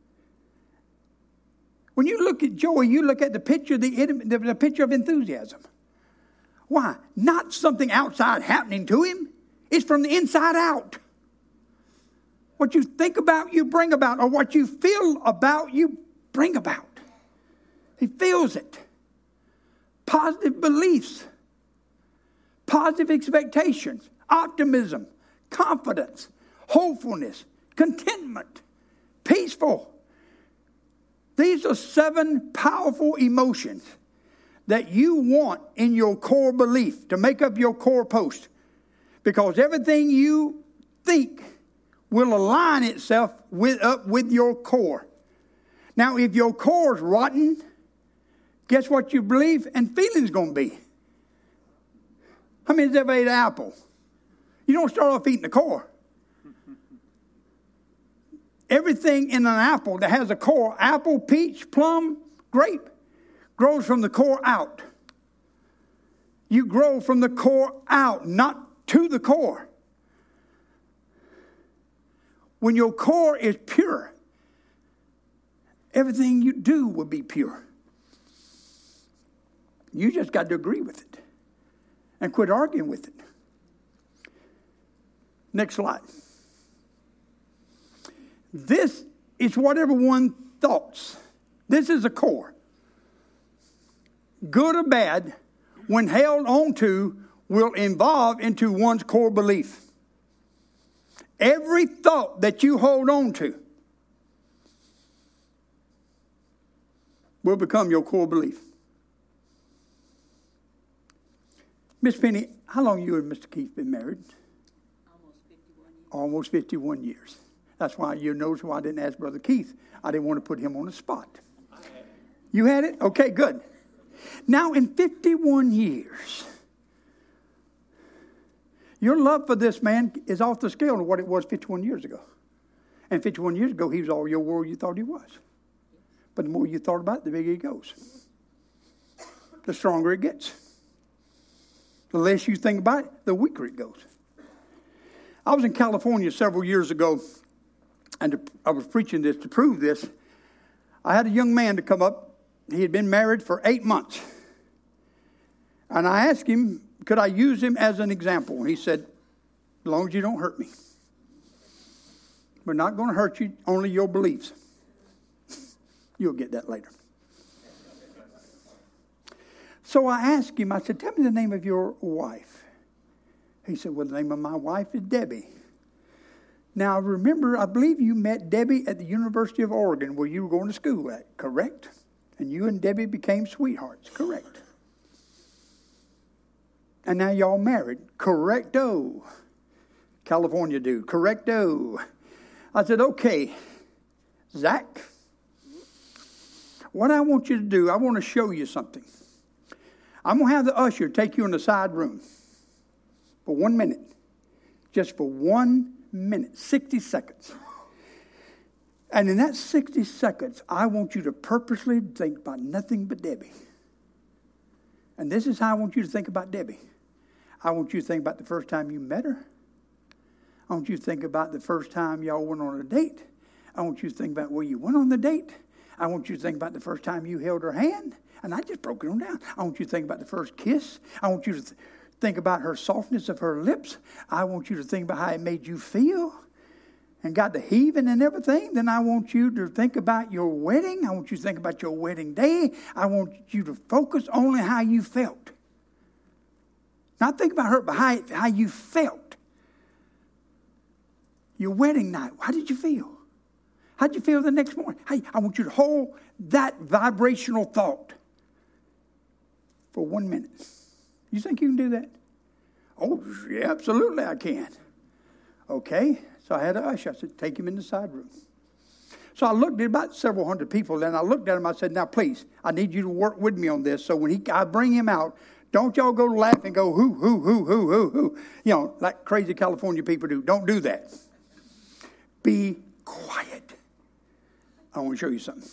When you look at Joey, you look at the picture, the picture of enthusiasm. Why? Not something outside happening to him. It's from the inside out. What you think about, you bring about. Or what you feel about, you bring about. He feels it. Positive beliefs. Positive expectations. Optimism. Confidence. Hopefulness. Contentment. Peaceful. These are 7 powerful emotions that you want in your core belief to make up your core post. Because everything you think will align itself with your core. Now, if your core is rotten, guess what you believe and feeling's going to be? How many has ever ate an apple? You don't start off eating the core. Everything in an apple that has a core, apple, peach, plum, grape, grows from the core out. You grow from the core out, not to the core. When your core is pure, everything you do will be pure. You just got to agree with it and quit arguing with it. Next slide. This is what everyone thoughts. This is a core. Good or bad, when held on to, will evolve into one's core belief. Every thought that you hold on to will become your core belief. Miss Penny, how long you and Mr. Keith been married? Almost 51 years. That's why you notice why I didn't ask Brother Keith. I didn't want to put him on the spot. You had it? Okay, good. Now, in 51 years, your love for this man is off the scale of what it was 51 years ago. And 51 years ago, he was all your world you thought he was. But the more you thought about it, the bigger he goes. The stronger it gets. The less you think about it, the weaker it goes. I was in California several years ago, and I was preaching this to prove this. I had a young man to come up. He had been married for 8 months. And I asked him, could I use him as an example? And he said, as long as you don't hurt me. We're not going to hurt you, only your beliefs. You'll get that later. So I asked him, I said, tell me the name of your wife. He said, well, the name of my wife is Debbie. Now, remember, I believe you met Debbie at the University of Oregon where you were going to school at, correct? And you and Debbie became sweethearts, correct? And now y'all married, correcto. California dude, correcto. I said, okay, Zach, what I want you to do, I want to show you something. I'm going to have the usher take you in the side room for 1 minute. Just for 1 minute, 60 seconds. And in that 60 seconds, I want you to purposely think about nothing but Debbie. And this is how I want you to think about Debbie. I want you to think about the first time you met her. I want you to think about the first time y'all went on a date. I want you to think about where you went on the date. I want you to think about the first time you held her hand. And I just broke it on down. I want you to think about the first kiss. I want you to think about her softness of her lips. I want you to think about how it made you feel and got the heaving and everything. Then I want you to think about your wedding. I want you to think about your wedding day. I want you to focus only how you felt. Not think about her, but how you felt. Your wedding night, how did you feel? How did you feel the next morning? Hey, I want you to hold that vibrational thought for 1 minute. You think you can do that? Oh, yeah, absolutely I can. Okay, so I had an usher. I said, take him in the side room. So I looked at about several hundred people, and I looked at him. I said, now, please, I need you to work with me on this. So when I bring him out, don't y'all go laugh and go, hoo. You know, like crazy California people do. Don't do that. Be quiet. I want to show you something.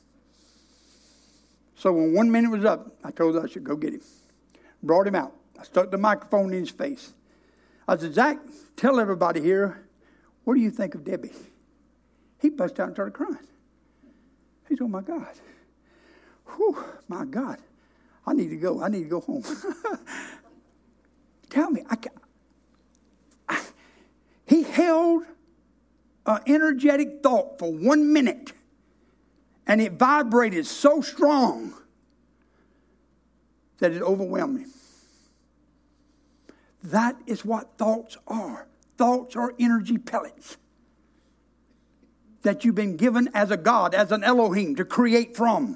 So when 1 minute was up, I told the usher, go get him. Brought him out. I stuck the microphone in his face. I said, Zach, tell everybody here, what do you think of Debbie? He busted out and started crying. He said, oh, my God. Whew, my God. I need to go. I need to go home. Tell me. He held an energetic thought for 1 minute. And it vibrated so strong that it overwhelmed me. That is what thoughts are. Thoughts are energy pellets that you've been given as a God, as an Elohim, to create from.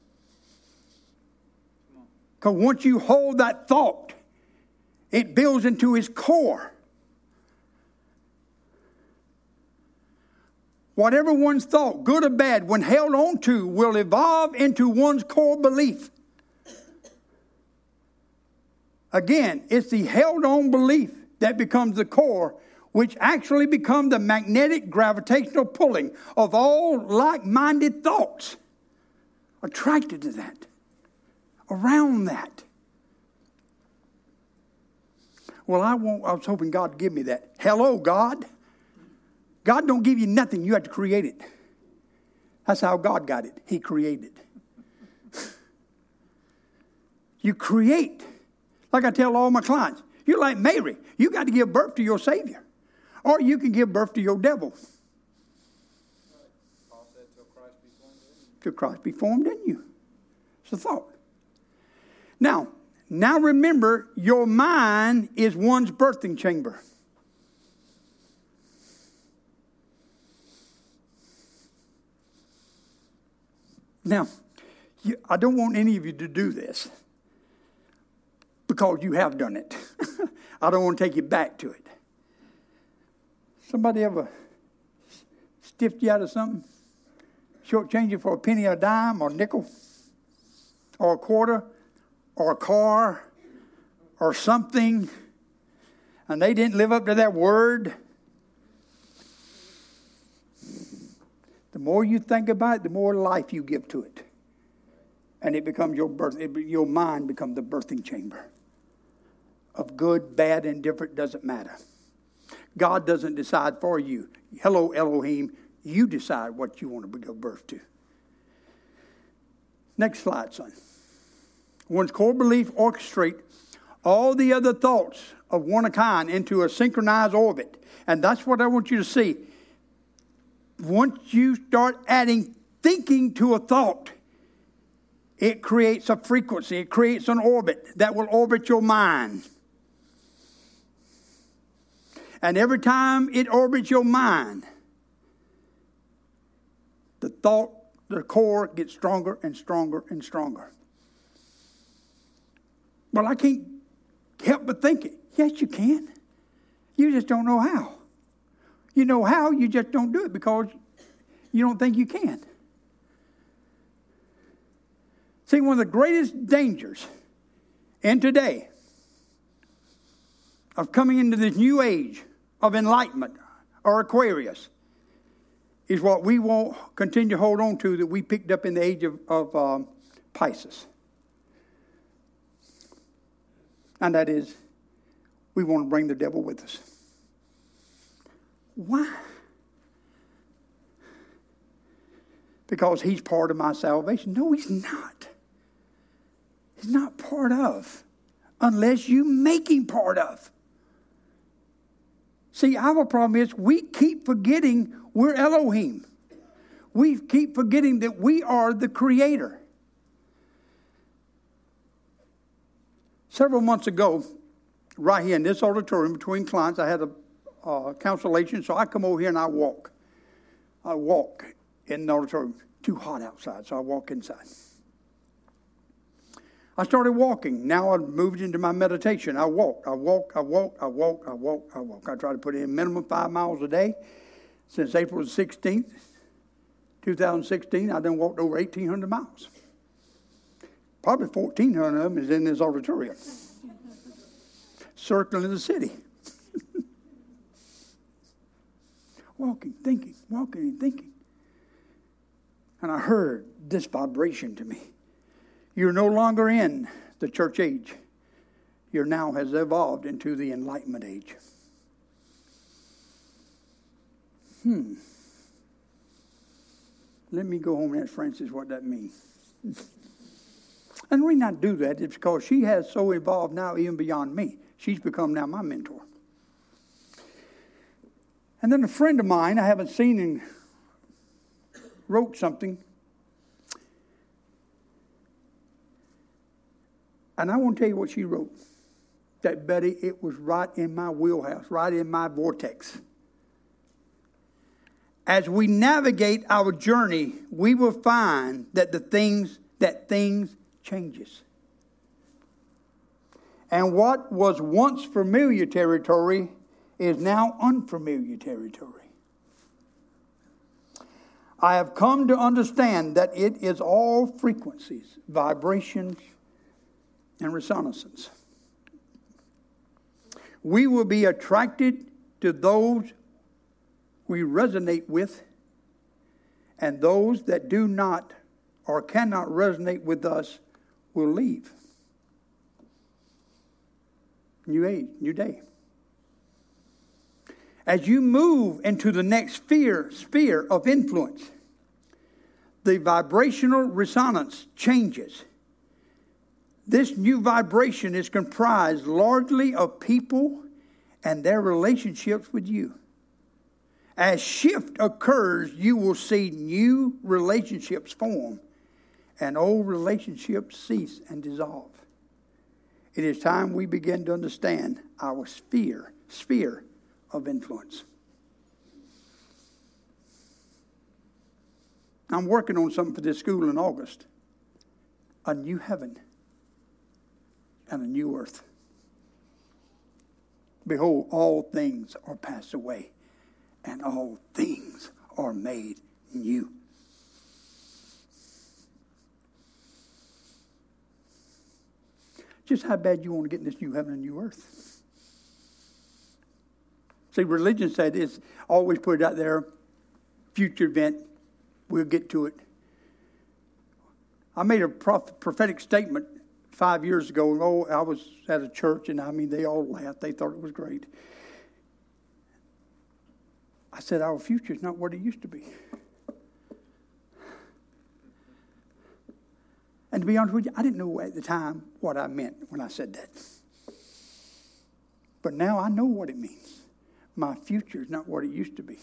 Because once you hold that thought, it builds into his core. Whatever one's thought, good or bad, when held on to, will evolve into one's core belief. Again, it's the held on belief that becomes the core, which actually becomes the magnetic gravitational pulling of all like-minded thoughts attracted to that, around that. Well, I was hoping God would give me that. Hello, God. God don't give you nothing. You have to create it. That's how God got it. He created. You create. Like I tell all my clients, you're like Mary. You got to give birth to your Savior. Or you can give birth to your devil. Paul said, till Christ be formed in you. Till Christ be formed in you. It's a thought. Now remember, your mind is one's birthing chamber. Now, I don't want any of you to do this because you have done it. I don't want to take you back to it. Somebody ever stiffed you out of something? Shortchange you for a penny or a dime or a nickel or a quarter or a car or something, and they didn't live up to that word? The more you think about it, the more life you give to it. And it becomes your mind becomes the birthing chamber. Of good, bad, indifferent, doesn't matter. God doesn't decide for you. Hello, Elohim. You decide what you want to give birth to. Next slide, son. One's core belief orchestrate all the other thoughts of one kind into a synchronized orbit. And that's what I want you to see. Once you start adding thinking to a thought, it creates a frequency. It creates an orbit that will orbit your mind. And every time it orbits your mind, the thought, the core gets stronger and stronger and stronger. Well, I can't help but think it. Yes, you can. You just don't know how. You know how, you just don't do it because you don't think you can. See, one of the greatest dangers in today of coming into this new age of enlightenment or Aquarius is what we won't continue to hold on to that we picked up in the age of Pisces. And that is, we want to bring the devil with us. Why? Because he's part of my salvation. No, he's not. He's not part of, unless you make him part of. See, our problem is we keep forgetting we're Elohim. We keep forgetting that we are the creator. Several months ago, right here in this auditorium between clients, I had a consultation, so I come over here and I walk. I walk in the auditorium. Too hot outside, so I walk inside. I started walking. Now I've moved into my meditation. I walk. I try to put in minimum 5 miles a day. Since April the 16th, 2016, I've done walked over 1,800 miles. Probably 1,400 of them is in this auditorium. Circling the city. Walking and thinking. And I heard this vibration to me. You're no longer in the church age. You now has evolved into the enlightenment age. Let me go home and ask Francis what that means. And the reason I do that is because she has so evolved now even beyond me. She's become now my mentor. And then a friend of mine I haven't seen in wrote something. And I want to tell you what she wrote. That, Betty, it was right in my wheelhouse, right in my vortex. As we navigate our journey, we will find that things changes. And what was once familiar territory is now unfamiliar territory. I have come to understand that it is all frequencies, vibrations, and resonances. We will be attracted to those we resonate with, and those that do not or cannot resonate with us will leave. New age, new day. As you move into the next sphere of influence, the vibrational resonance changes. This new vibration is comprised largely of people and their relationships with you. As shift occurs, you will see new relationships form and old relationships cease and dissolve. It is time we begin to understand our sphere of influence. I'm working on something for this school in August. A new heaven and a new earth. Behold, all things are passed away, and all things are made new. Just how bad you want to get in this new heaven and new earth. See, religion said it's always put it out there, future event, we'll get to it. I made a prophetic statement 5 years ago. Oh, I was at a church, and they all laughed. They thought it was great. I said, our future is not what it used to be. And to be honest with you, I didn't know at the time what I meant when I said that. But now I know what it means. My future is not what it used to be.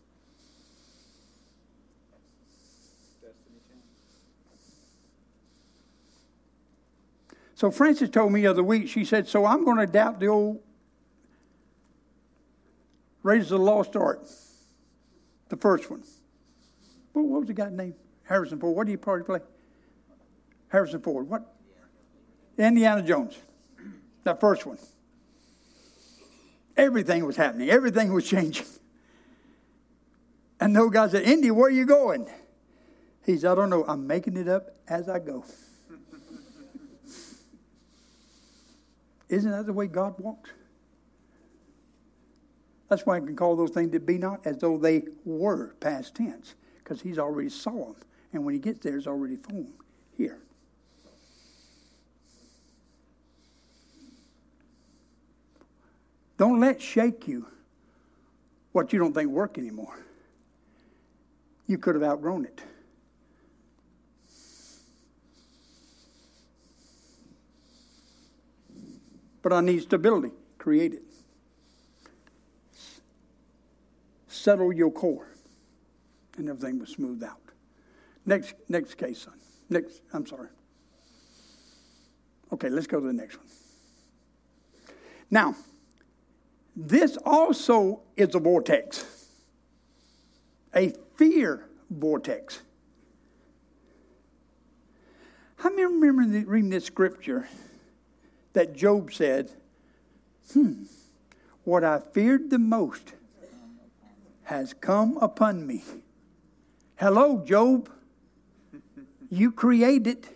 So Frances told me the other week, she said, so I'm going to adapt the old Raiders of the Lost Ark, the first one. Well, what was the guy's name? Harrison Ford. What did he probably play? Harrison Ford. What? Indiana Jones. That first one. Everything was happening. Everything was changing. And those guys said, Indy, where are you going? He said, I don't know. I'm making it up as I go. Isn't that the way God walks? That's why I can call those things that be not as though they were, past tense, because he's already saw them. And when he gets there, it's already formed here. Don't let shake you what you don't think work anymore. You could have outgrown it. But I need stability. Create it. Settle your core. And everything was smoothed out. Next case, son. I'm sorry. Okay, let's go to the next one. Now, this also is a vortex. A fear vortex. I remember reading this scripture that Job said, what I feared the most has come upon me. Hello, Job. You created.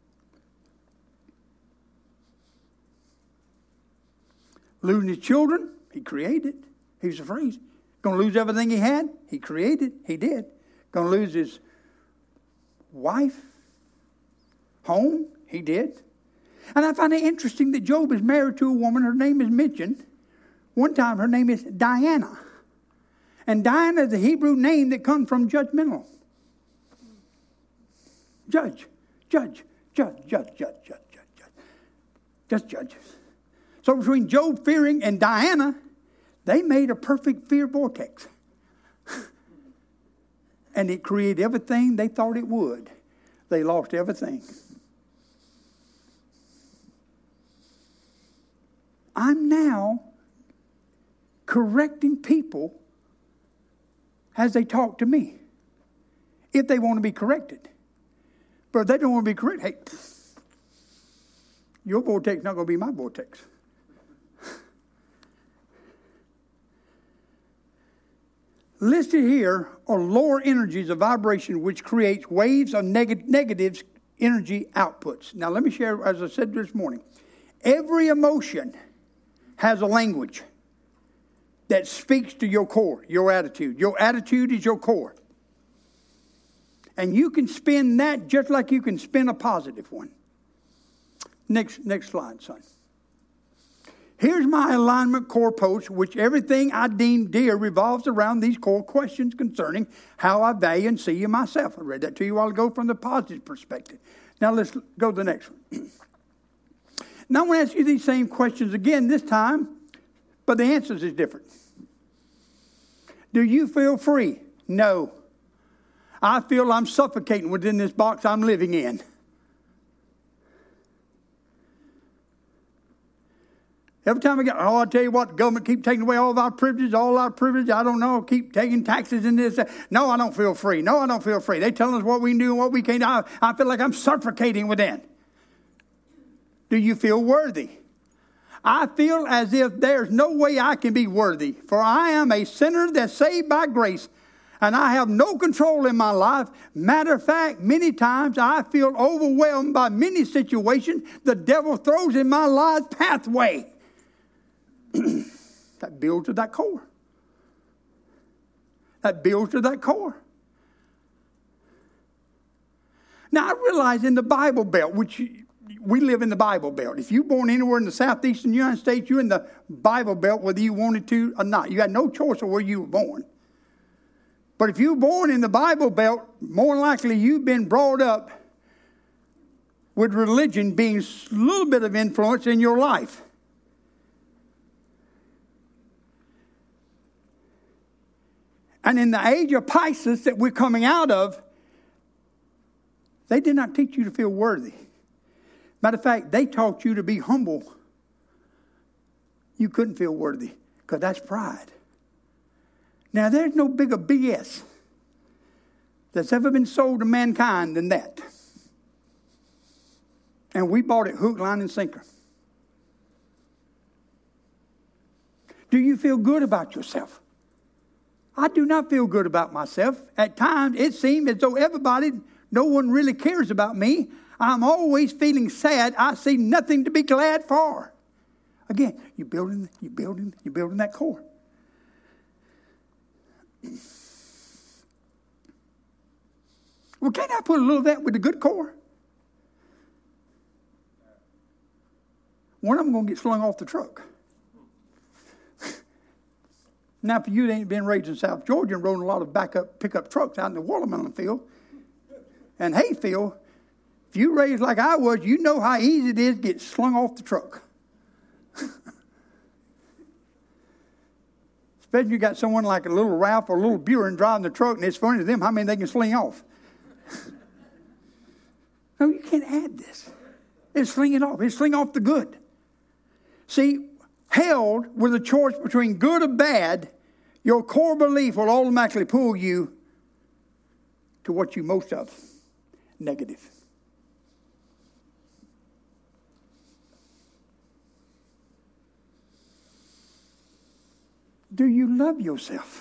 Losing his children, he created. He was afraid. Going to lose everything he had, he created. He did. Going to lose his wife, home, he did. And I find it interesting that Job is married to a woman. Her name is mentioned. One time her name is Diana. And Diana is a Hebrew name that comes from judgmental. Judge. Just judge. So between Job fearing and Diana, they made a perfect fear vortex. And it created everything they thought it would. They lost everything. I'm now correcting people as they talk to me, if they want to be corrected. But if they don't want to be corrected, hey, your vortex is not going to be my vortex. Listed here are lower energies of vibration which creates waves of negative energy outputs. Now let me share, as I said this morning, every emotion has a language that speaks to your core, your attitude. Your attitude is your core. And you can spin that just like you can spin a positive one. Next slide, son. Here's my alignment core post, which everything I deem dear revolves around these core questions concerning how I value and see myself. I read that to you a while ago from the positive perspective. Now let's go to the next one. Now I'm going to ask you these same questions again this time, but the answers is different. Do you feel free? No. I feel I'm suffocating within this box I'm living in. Every time I tell you what, the government keep taking away all our privileges, I don't know, keep taking taxes and this. No, I don't feel free. No, I don't feel free. They telling us what we can do and what we can't do. I feel like I'm suffocating within. Do you feel worthy? I feel as if there's no way I can be worthy, for I am a sinner that's saved by grace, and I have no control in my life. Matter of fact, many times I feel overwhelmed by many situations the devil throws in my life's pathway. That builds to that core. That builds to that core. Now, I realize in the Bible Belt, which we live in the Bible Belt. If you're born anywhere in the southeastern United States, you're in the Bible Belt whether you wanted to or not. You had no choice of where you were born. But if you're born in the Bible Belt, more than likely you've been brought up with religion being a little bit of influence in your life. And in the age of Pisces that we're coming out of, they did not teach you to feel worthy. Matter of fact, they taught you to be humble. You couldn't feel worthy because that's pride. Now, there's no bigger BS that's ever been sold to mankind than that. And we bought it hook, line, and sinker. Do you feel good about yourself? I do not feel good about myself. At times, it seems as though no one really cares about me. I'm always feeling sad. I see nothing to be glad for. Again, you're building that core. Well, can't I put a little of that with the good core? One of them going to get slung off the truck. Now, for you that ain't been raised in South Georgia and rode a lot of pickup trucks out in the watermelon field and hayfield, if you raised like I was, you know how easy it is to get slung off the truck. Especially you got someone like a little Ralph or a little Buren driving the truck, and it's funny to them how many they can sling off. No, you can't add this. It's sling it off. It's sling off the good. See, held with a choice between good or bad, your core belief will automatically pull you to what you most of, negative. Do you love yourself?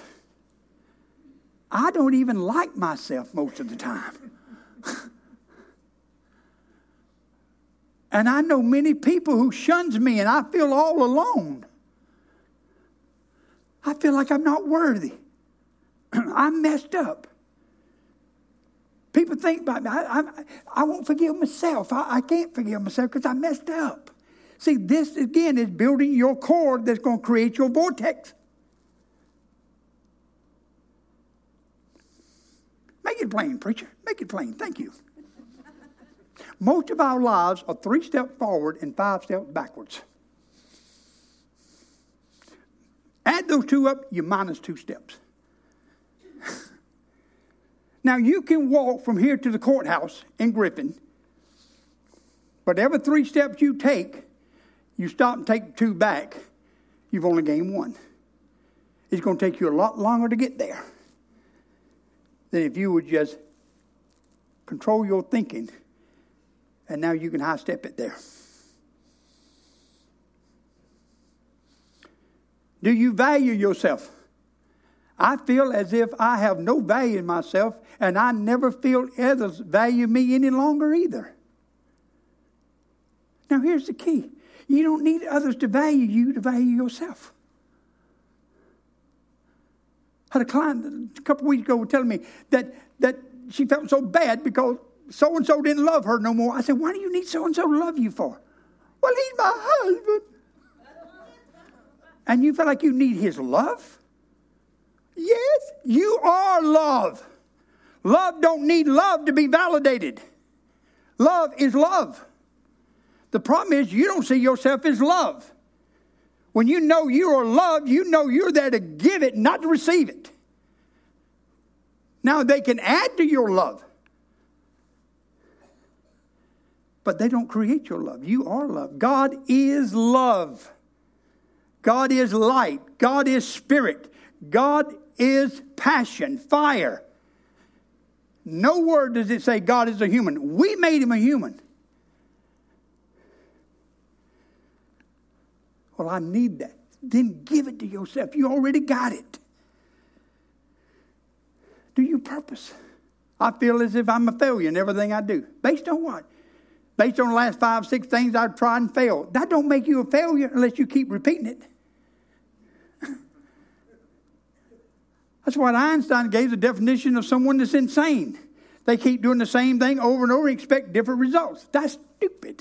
I don't even like myself most of the time. And I know many people who shuns me, and I feel all alone. I feel like I'm not worthy. I'm messed up. People think about me. I won't forgive myself. I can't forgive myself because I messed up. See, this again is building your core that's going to create your vortex. Make it plain, preacher. Make it plain. Thank you. Most of our lives are 3 steps forward and 5 steps backwards. Add those 2 up, you're minus 2 steps. Now, you can walk from here to the courthouse in Griffin, but every 3 steps you take, you stop and take 2 back, you've only gained 1. It's going to take you a lot longer to get there than if you would just control your thinking, and now you can high step it there. Do you value yourself? I feel as if I have no value in myself, and I never feel others value me any longer either. Now, here's the key. You don't need others to value you to value yourself. I had a client a couple weeks ago telling me that she felt so bad because so-and-so didn't love her no more. I said, why do you need so-and-so to love you for? Well, he's my husband. And you feel like you need his love? Yes, you are love. Love don't need love to be validated. Love is love. The problem is you don't see yourself as love. When you know you are loved, you know you're there to give it, not to receive it. Now, they can add to your love, but they don't create your love. You are love. God is love. God is light. God is spirit. God is passion, fire. No word does it say God is a human. We made him a human. Well, I need that. Then give it to yourself. You already got it. Do your purpose. I feel as if I'm a failure in everything I do. Based on what? Based on the last 5, 6 things I've tried and failed. That don't make you a failure unless you keep repeating it. That's what Einstein gave the definition of someone that's insane. They keep doing the same thing over and over and expect different results. That's stupid.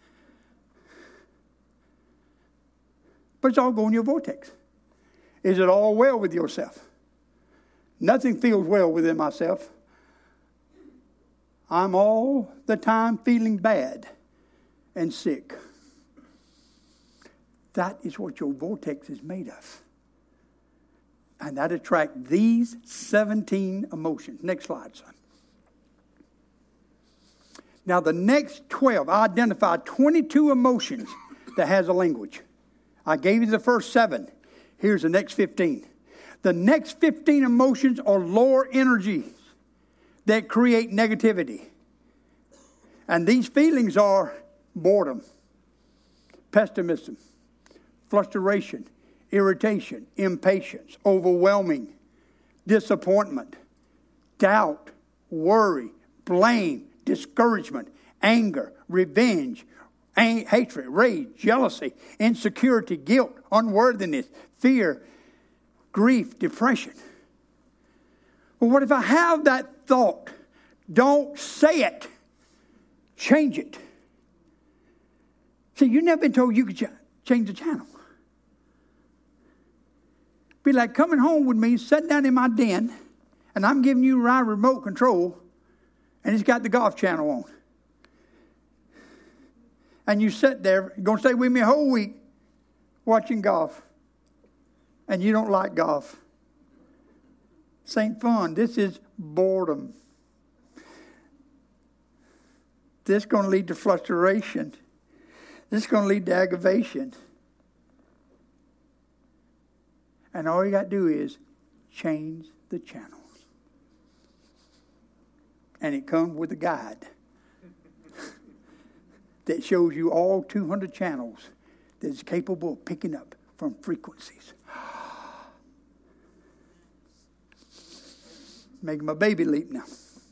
But it's all going in your vortex. Is it all well with yourself? Nothing feels well within myself. I'm all the time feeling bad and sick. That is what your vortex is made of. And that attracts these 17 emotions. Next slide, son. Now the next 12, I identified 22 emotions that has a language. I gave you the first 7. Here's the next 15. The next 15 emotions are lower energies that create negativity. And these feelings are boredom, pessimism, frustration, irritation, impatience, overwhelming, disappointment, doubt, worry, blame, discouragement, anger, revenge, hatred, rage, jealousy, insecurity, guilt, unworthiness, fear, grief, depression. Well, what if I have that thought? Don't say it. Change it. See, you've never been told you could change the channel. Be like coming home with me, sitting down in my den, and I'm giving you my remote control, and it's got the golf channel on. And you sit there, you're going to stay with me a whole week watching golf. And you don't like golf. This ain't fun. This is boredom. This is going to lead to frustration. This is going to lead to aggravation. And all you got to do is change the channels. And it comes with a guide that shows you all 200 channels that is capable of picking up from frequencies. Making my baby leap now.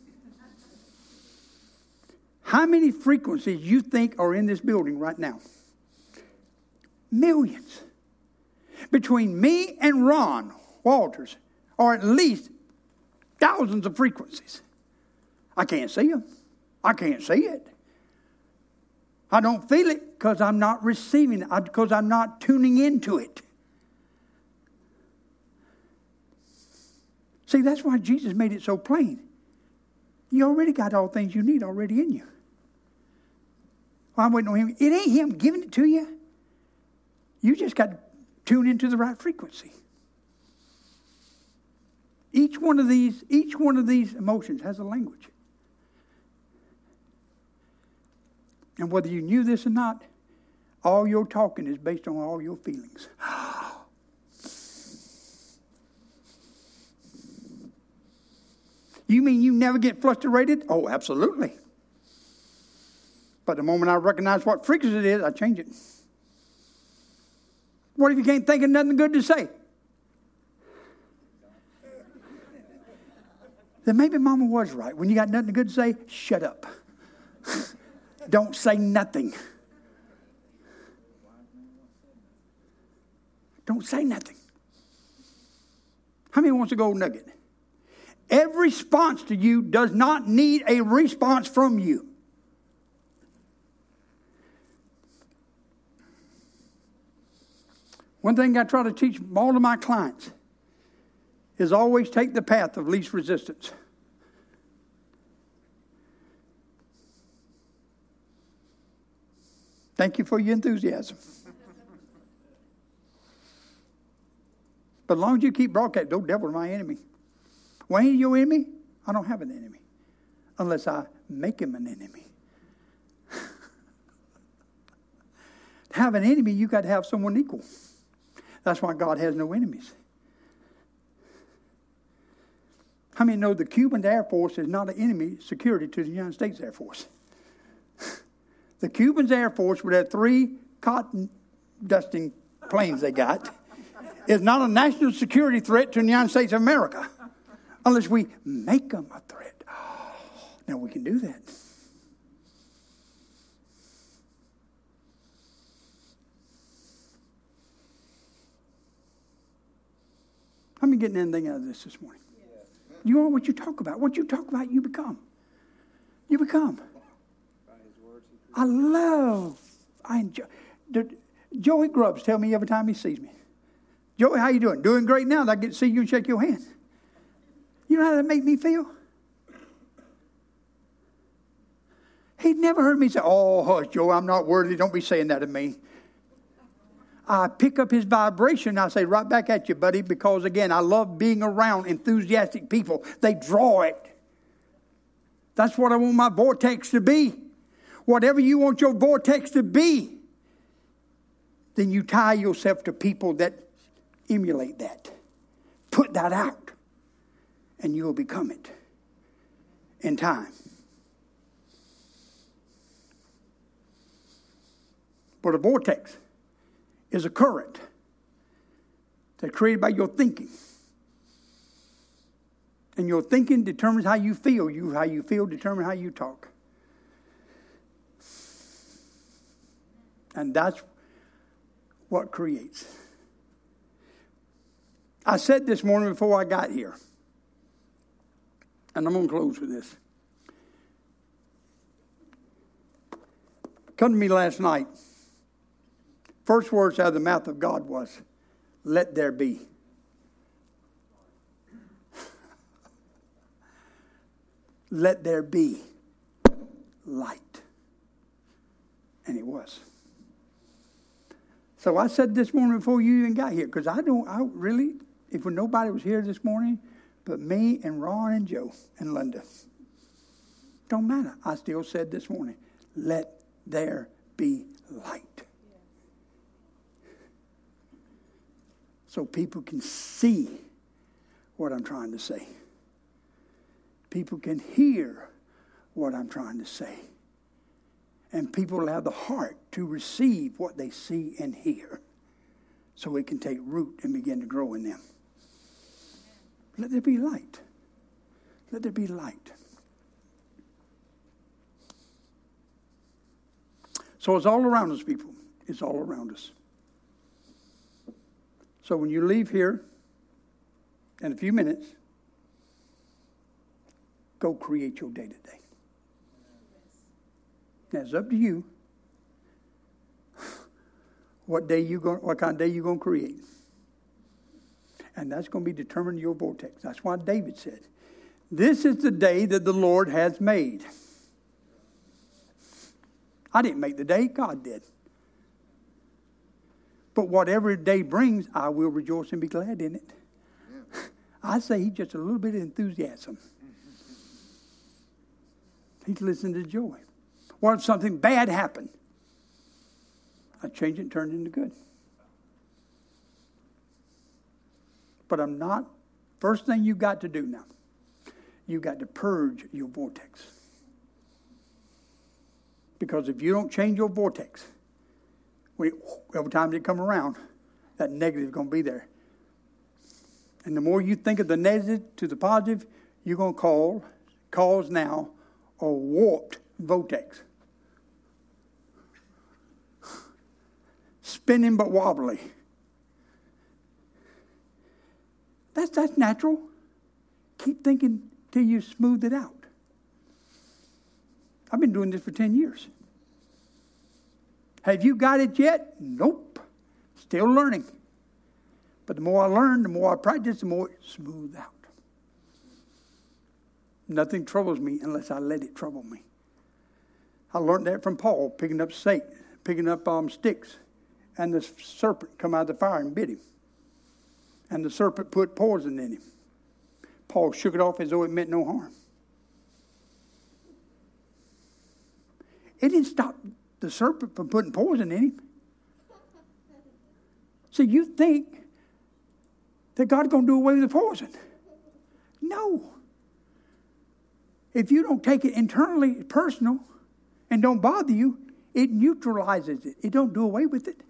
How many frequencies you think are in this building right now? Millions. Between me and Ron Walters are at least thousands of frequencies. I can't see them. I can't see it. I don't feel it because I'm not receiving it, because I'm not tuning into it. See, that's why Jesus made it so plain. You already got all things you need already in you. Well, I'm waiting on him. It ain't him giving it to you. You just got to tune into the right frequency. Each one of these emotions has a language. And whether you knew this or not, all your talking is based on all your feelings. You mean you never get frustrated? Oh, absolutely. But the moment I recognize what frequency it is, I change it. What if you can't think of nothing good to say? Then maybe Mama was right. When you got nothing good to say, shut up. Don't say nothing. Don't say nothing. How many wants a gold nugget? Every response to you does not need a response from you. One thing I try to teach all of my clients is always take the path of least resistance. Thank you for your enthusiasm. But as long as you keep broadcasting, no devil is my enemy. Well, ain't he your enemy? I don't have an enemy. Unless I make him an enemy. To have an enemy, you got to have someone equal. That's why God has no enemies. How many know the Cuban Air Force is not an enemy security to the United States Air Force? The Cuban Air Force, with their 3 cotton dusting planes they got, is not a national security threat to the United States of America unless we make them a threat. Now we can do that. How many getting anything out of this morning? You are what you talk about. What you talk about, you become. You become. I enjoy. Joey Grubbs tell me every time he sees me, Joey, how you doing? Doing great now that I get to see you and shake your hand. You know how that make me feel? He'd never heard me say, oh, hush, Joey, I'm not worthy. Don't be saying that to me. I pick up his vibration and I say right back at you, buddy, because, again, I love being around enthusiastic people. They draw it. That's what I want my vortex to be. Whatever you want your vortex to be, then you tie yourself to people that emulate that. Put that out, and you will become it in time. But a vortex is a current that's created by your thinking. And your thinking determines how you feel. How you feel determines how you talk. And that's what creates. I said this morning before I got here, and I'm going to close with this. Come to me last night. First words out of the mouth of God was, let there be. Let there be light. And it was. So I said this morning before you even got here, because if nobody was here this morning but me and Ron and Joe and Linda, don't matter. I still said this morning, let there be light. So people can see what I'm trying to say. People can hear what I'm trying to say. And people will have the heart to receive what they see and hear, so it can take root and begin to grow in them. Let there be light. Let there be light. So it's all around us, people. It's all around us. So when you leave here in a few minutes, go create your day today. Now it's up to you what kind of day you're going to create. And that's going to be determined your vortex. That's why David said, this is the day that the Lord has made. I didn't make the day, God did. But whatever day brings, I will rejoice and be glad in it. Yeah. I say he's just a little bit of enthusiasm. He's listening to joy. What if something bad happened? I change it and turn it into good. But I'm not. First thing you got to do now, you got to purge your vortex. Because if you don't change your vortex, every time they come around, that negative is going to be there. And the more you think of the negative to the positive, you're going to cause now a warped vortex. Spinning but wobbly. That's natural. Keep thinking till you smooth it out. I've been doing this for 10 years. Have you got it yet? Nope. Still learning. But the more I learn, the more I practice, the more it smooths out. Nothing troubles me unless I let it trouble me. I learned that from Paul, picking up sticks, and the serpent come out of the fire and bit him. And the serpent put poison in him. Paul shook it off as though it meant no harm. It didn't stop the serpent from putting poison in him. So you think that God's going to do away with the poison. No. If you don't take it internally personal and don't bother you, it neutralizes it. It don't do away with it.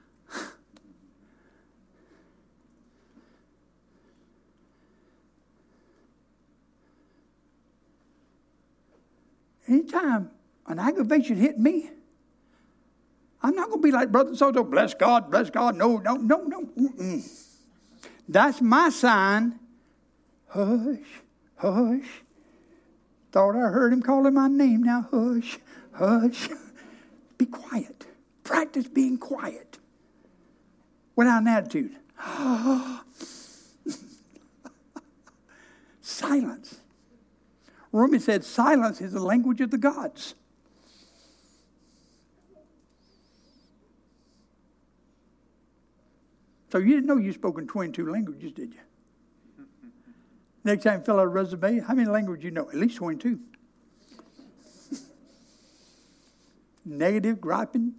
Anytime an aggravation hit me, I'm not going to be like Brother so-so, bless God, bless God. No. Mm-mm. That's my sign. Hush, hush. Thought I heard him calling my name. Now hush, hush. Be quiet. Practice being quiet. Without an attitude. Silence. Rumi said silence is the language of the gods. So you didn't know you spoke in 22 languages, did you? Next time you fill out a resume, how many languages you know? At least 22. Negative, griping,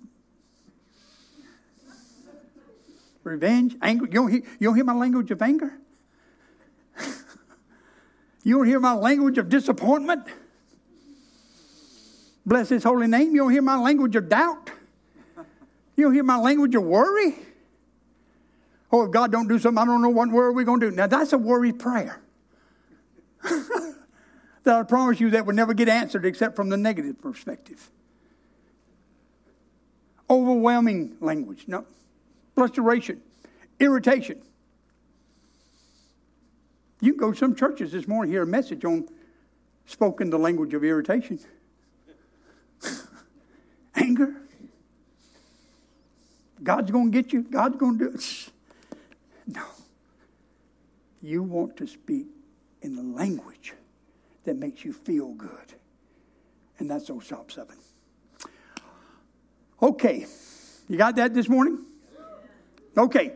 revenge, anger. You don't hear my language of anger? You don't hear my language of disappointment? Bless his holy name. You don't hear my language of doubt? You don't hear my language of worry? Oh, if God don't do something, I don't know what word we're going to do. Now, that's a worried prayer. That I promise you that would never get answered except from the negative perspective. Overwhelming language. No. Frustration. Irritation. You can go to some churches this morning, hear a message on spoken the language of irritation. Anger. God's going to get you. God's going to do it. No. You want to speak in the language that makes you feel good. And that's those Psalm 7. Okay. You got that this morning? Okay.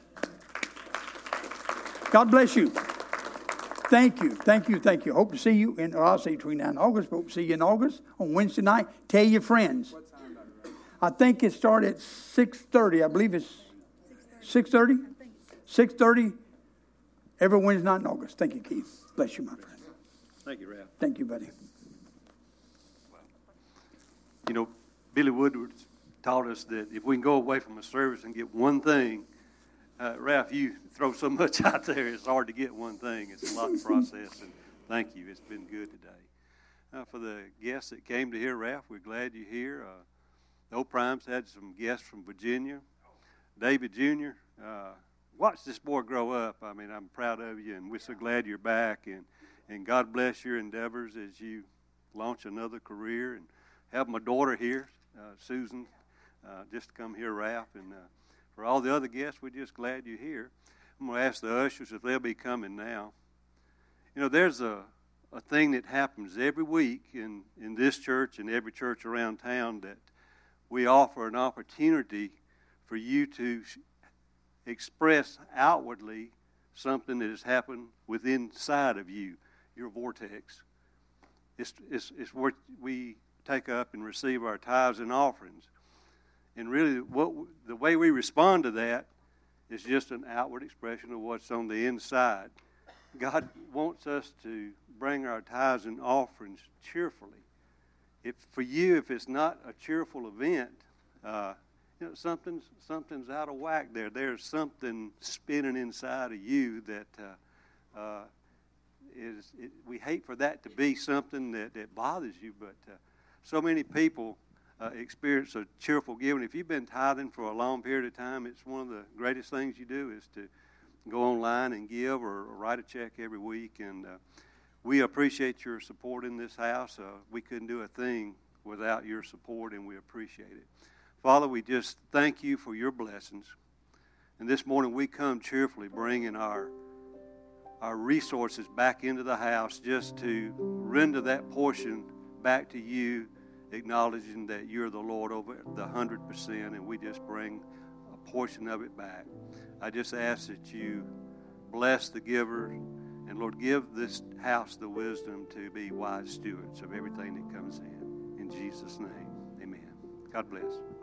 God bless you. Thank you. Hope to see you I'll see you between now and August. Hope to see you in August on Wednesday night. Tell your friends. What time, I think it started at 6:30. I believe it's 6:30. 6:30 every Wednesday night in August. Thank you, Keith. Bless you, my friend. Thank you, Ralph. Thank you, buddy. You know, Billy Woodward taught us that if we can go away from a service and get one thing, Ralph, you throw so much out there, it's hard to get one thing. It's a lot to process, and thank you. It's been good today. For the guests that came to hear Ralph, we're glad you're here. The Old Primes had some guests from Virginia. David Jr., watch this boy grow up. I mean, I'm proud of you, and we're so glad you're back. And God bless your endeavors as you launch another career. And have my daughter here, Susan, just to come hear Ralph. And for all the other guests, we're just glad you're here. I'm going to ask the ushers if they'll be coming now. You know, there's a thing that happens every week in this church and every church around town, that we offer an opportunity for you to express outwardly something that has happened within inside of you, your vortex. It's where we take up and receive our tithes and offerings. And really, the way we respond to that is just an outward expression of what's on the inside. God wants us to bring our tithes and offerings cheerfully. If it's not a cheerful event, something's out of whack there. There's something spinning inside of you that we hate for that to be something that bothers you. But so many people experience a cheerful giving. If you've been tithing for a long period of time, it's one of the greatest things you do is to go online and give or write a check every week. And we appreciate your support in this house. We couldn't do a thing without your support, and we appreciate it. Father, we just thank you for your blessings. And this morning we come cheerfully bringing our resources back into the house just to render that portion back to you, acknowledging that you're the Lord over the 100%, and we just bring a portion of it back. I just ask that you bless the giver, and Lord, give this house the wisdom to be wise stewards of everything that comes in. In Jesus' name, amen. God bless.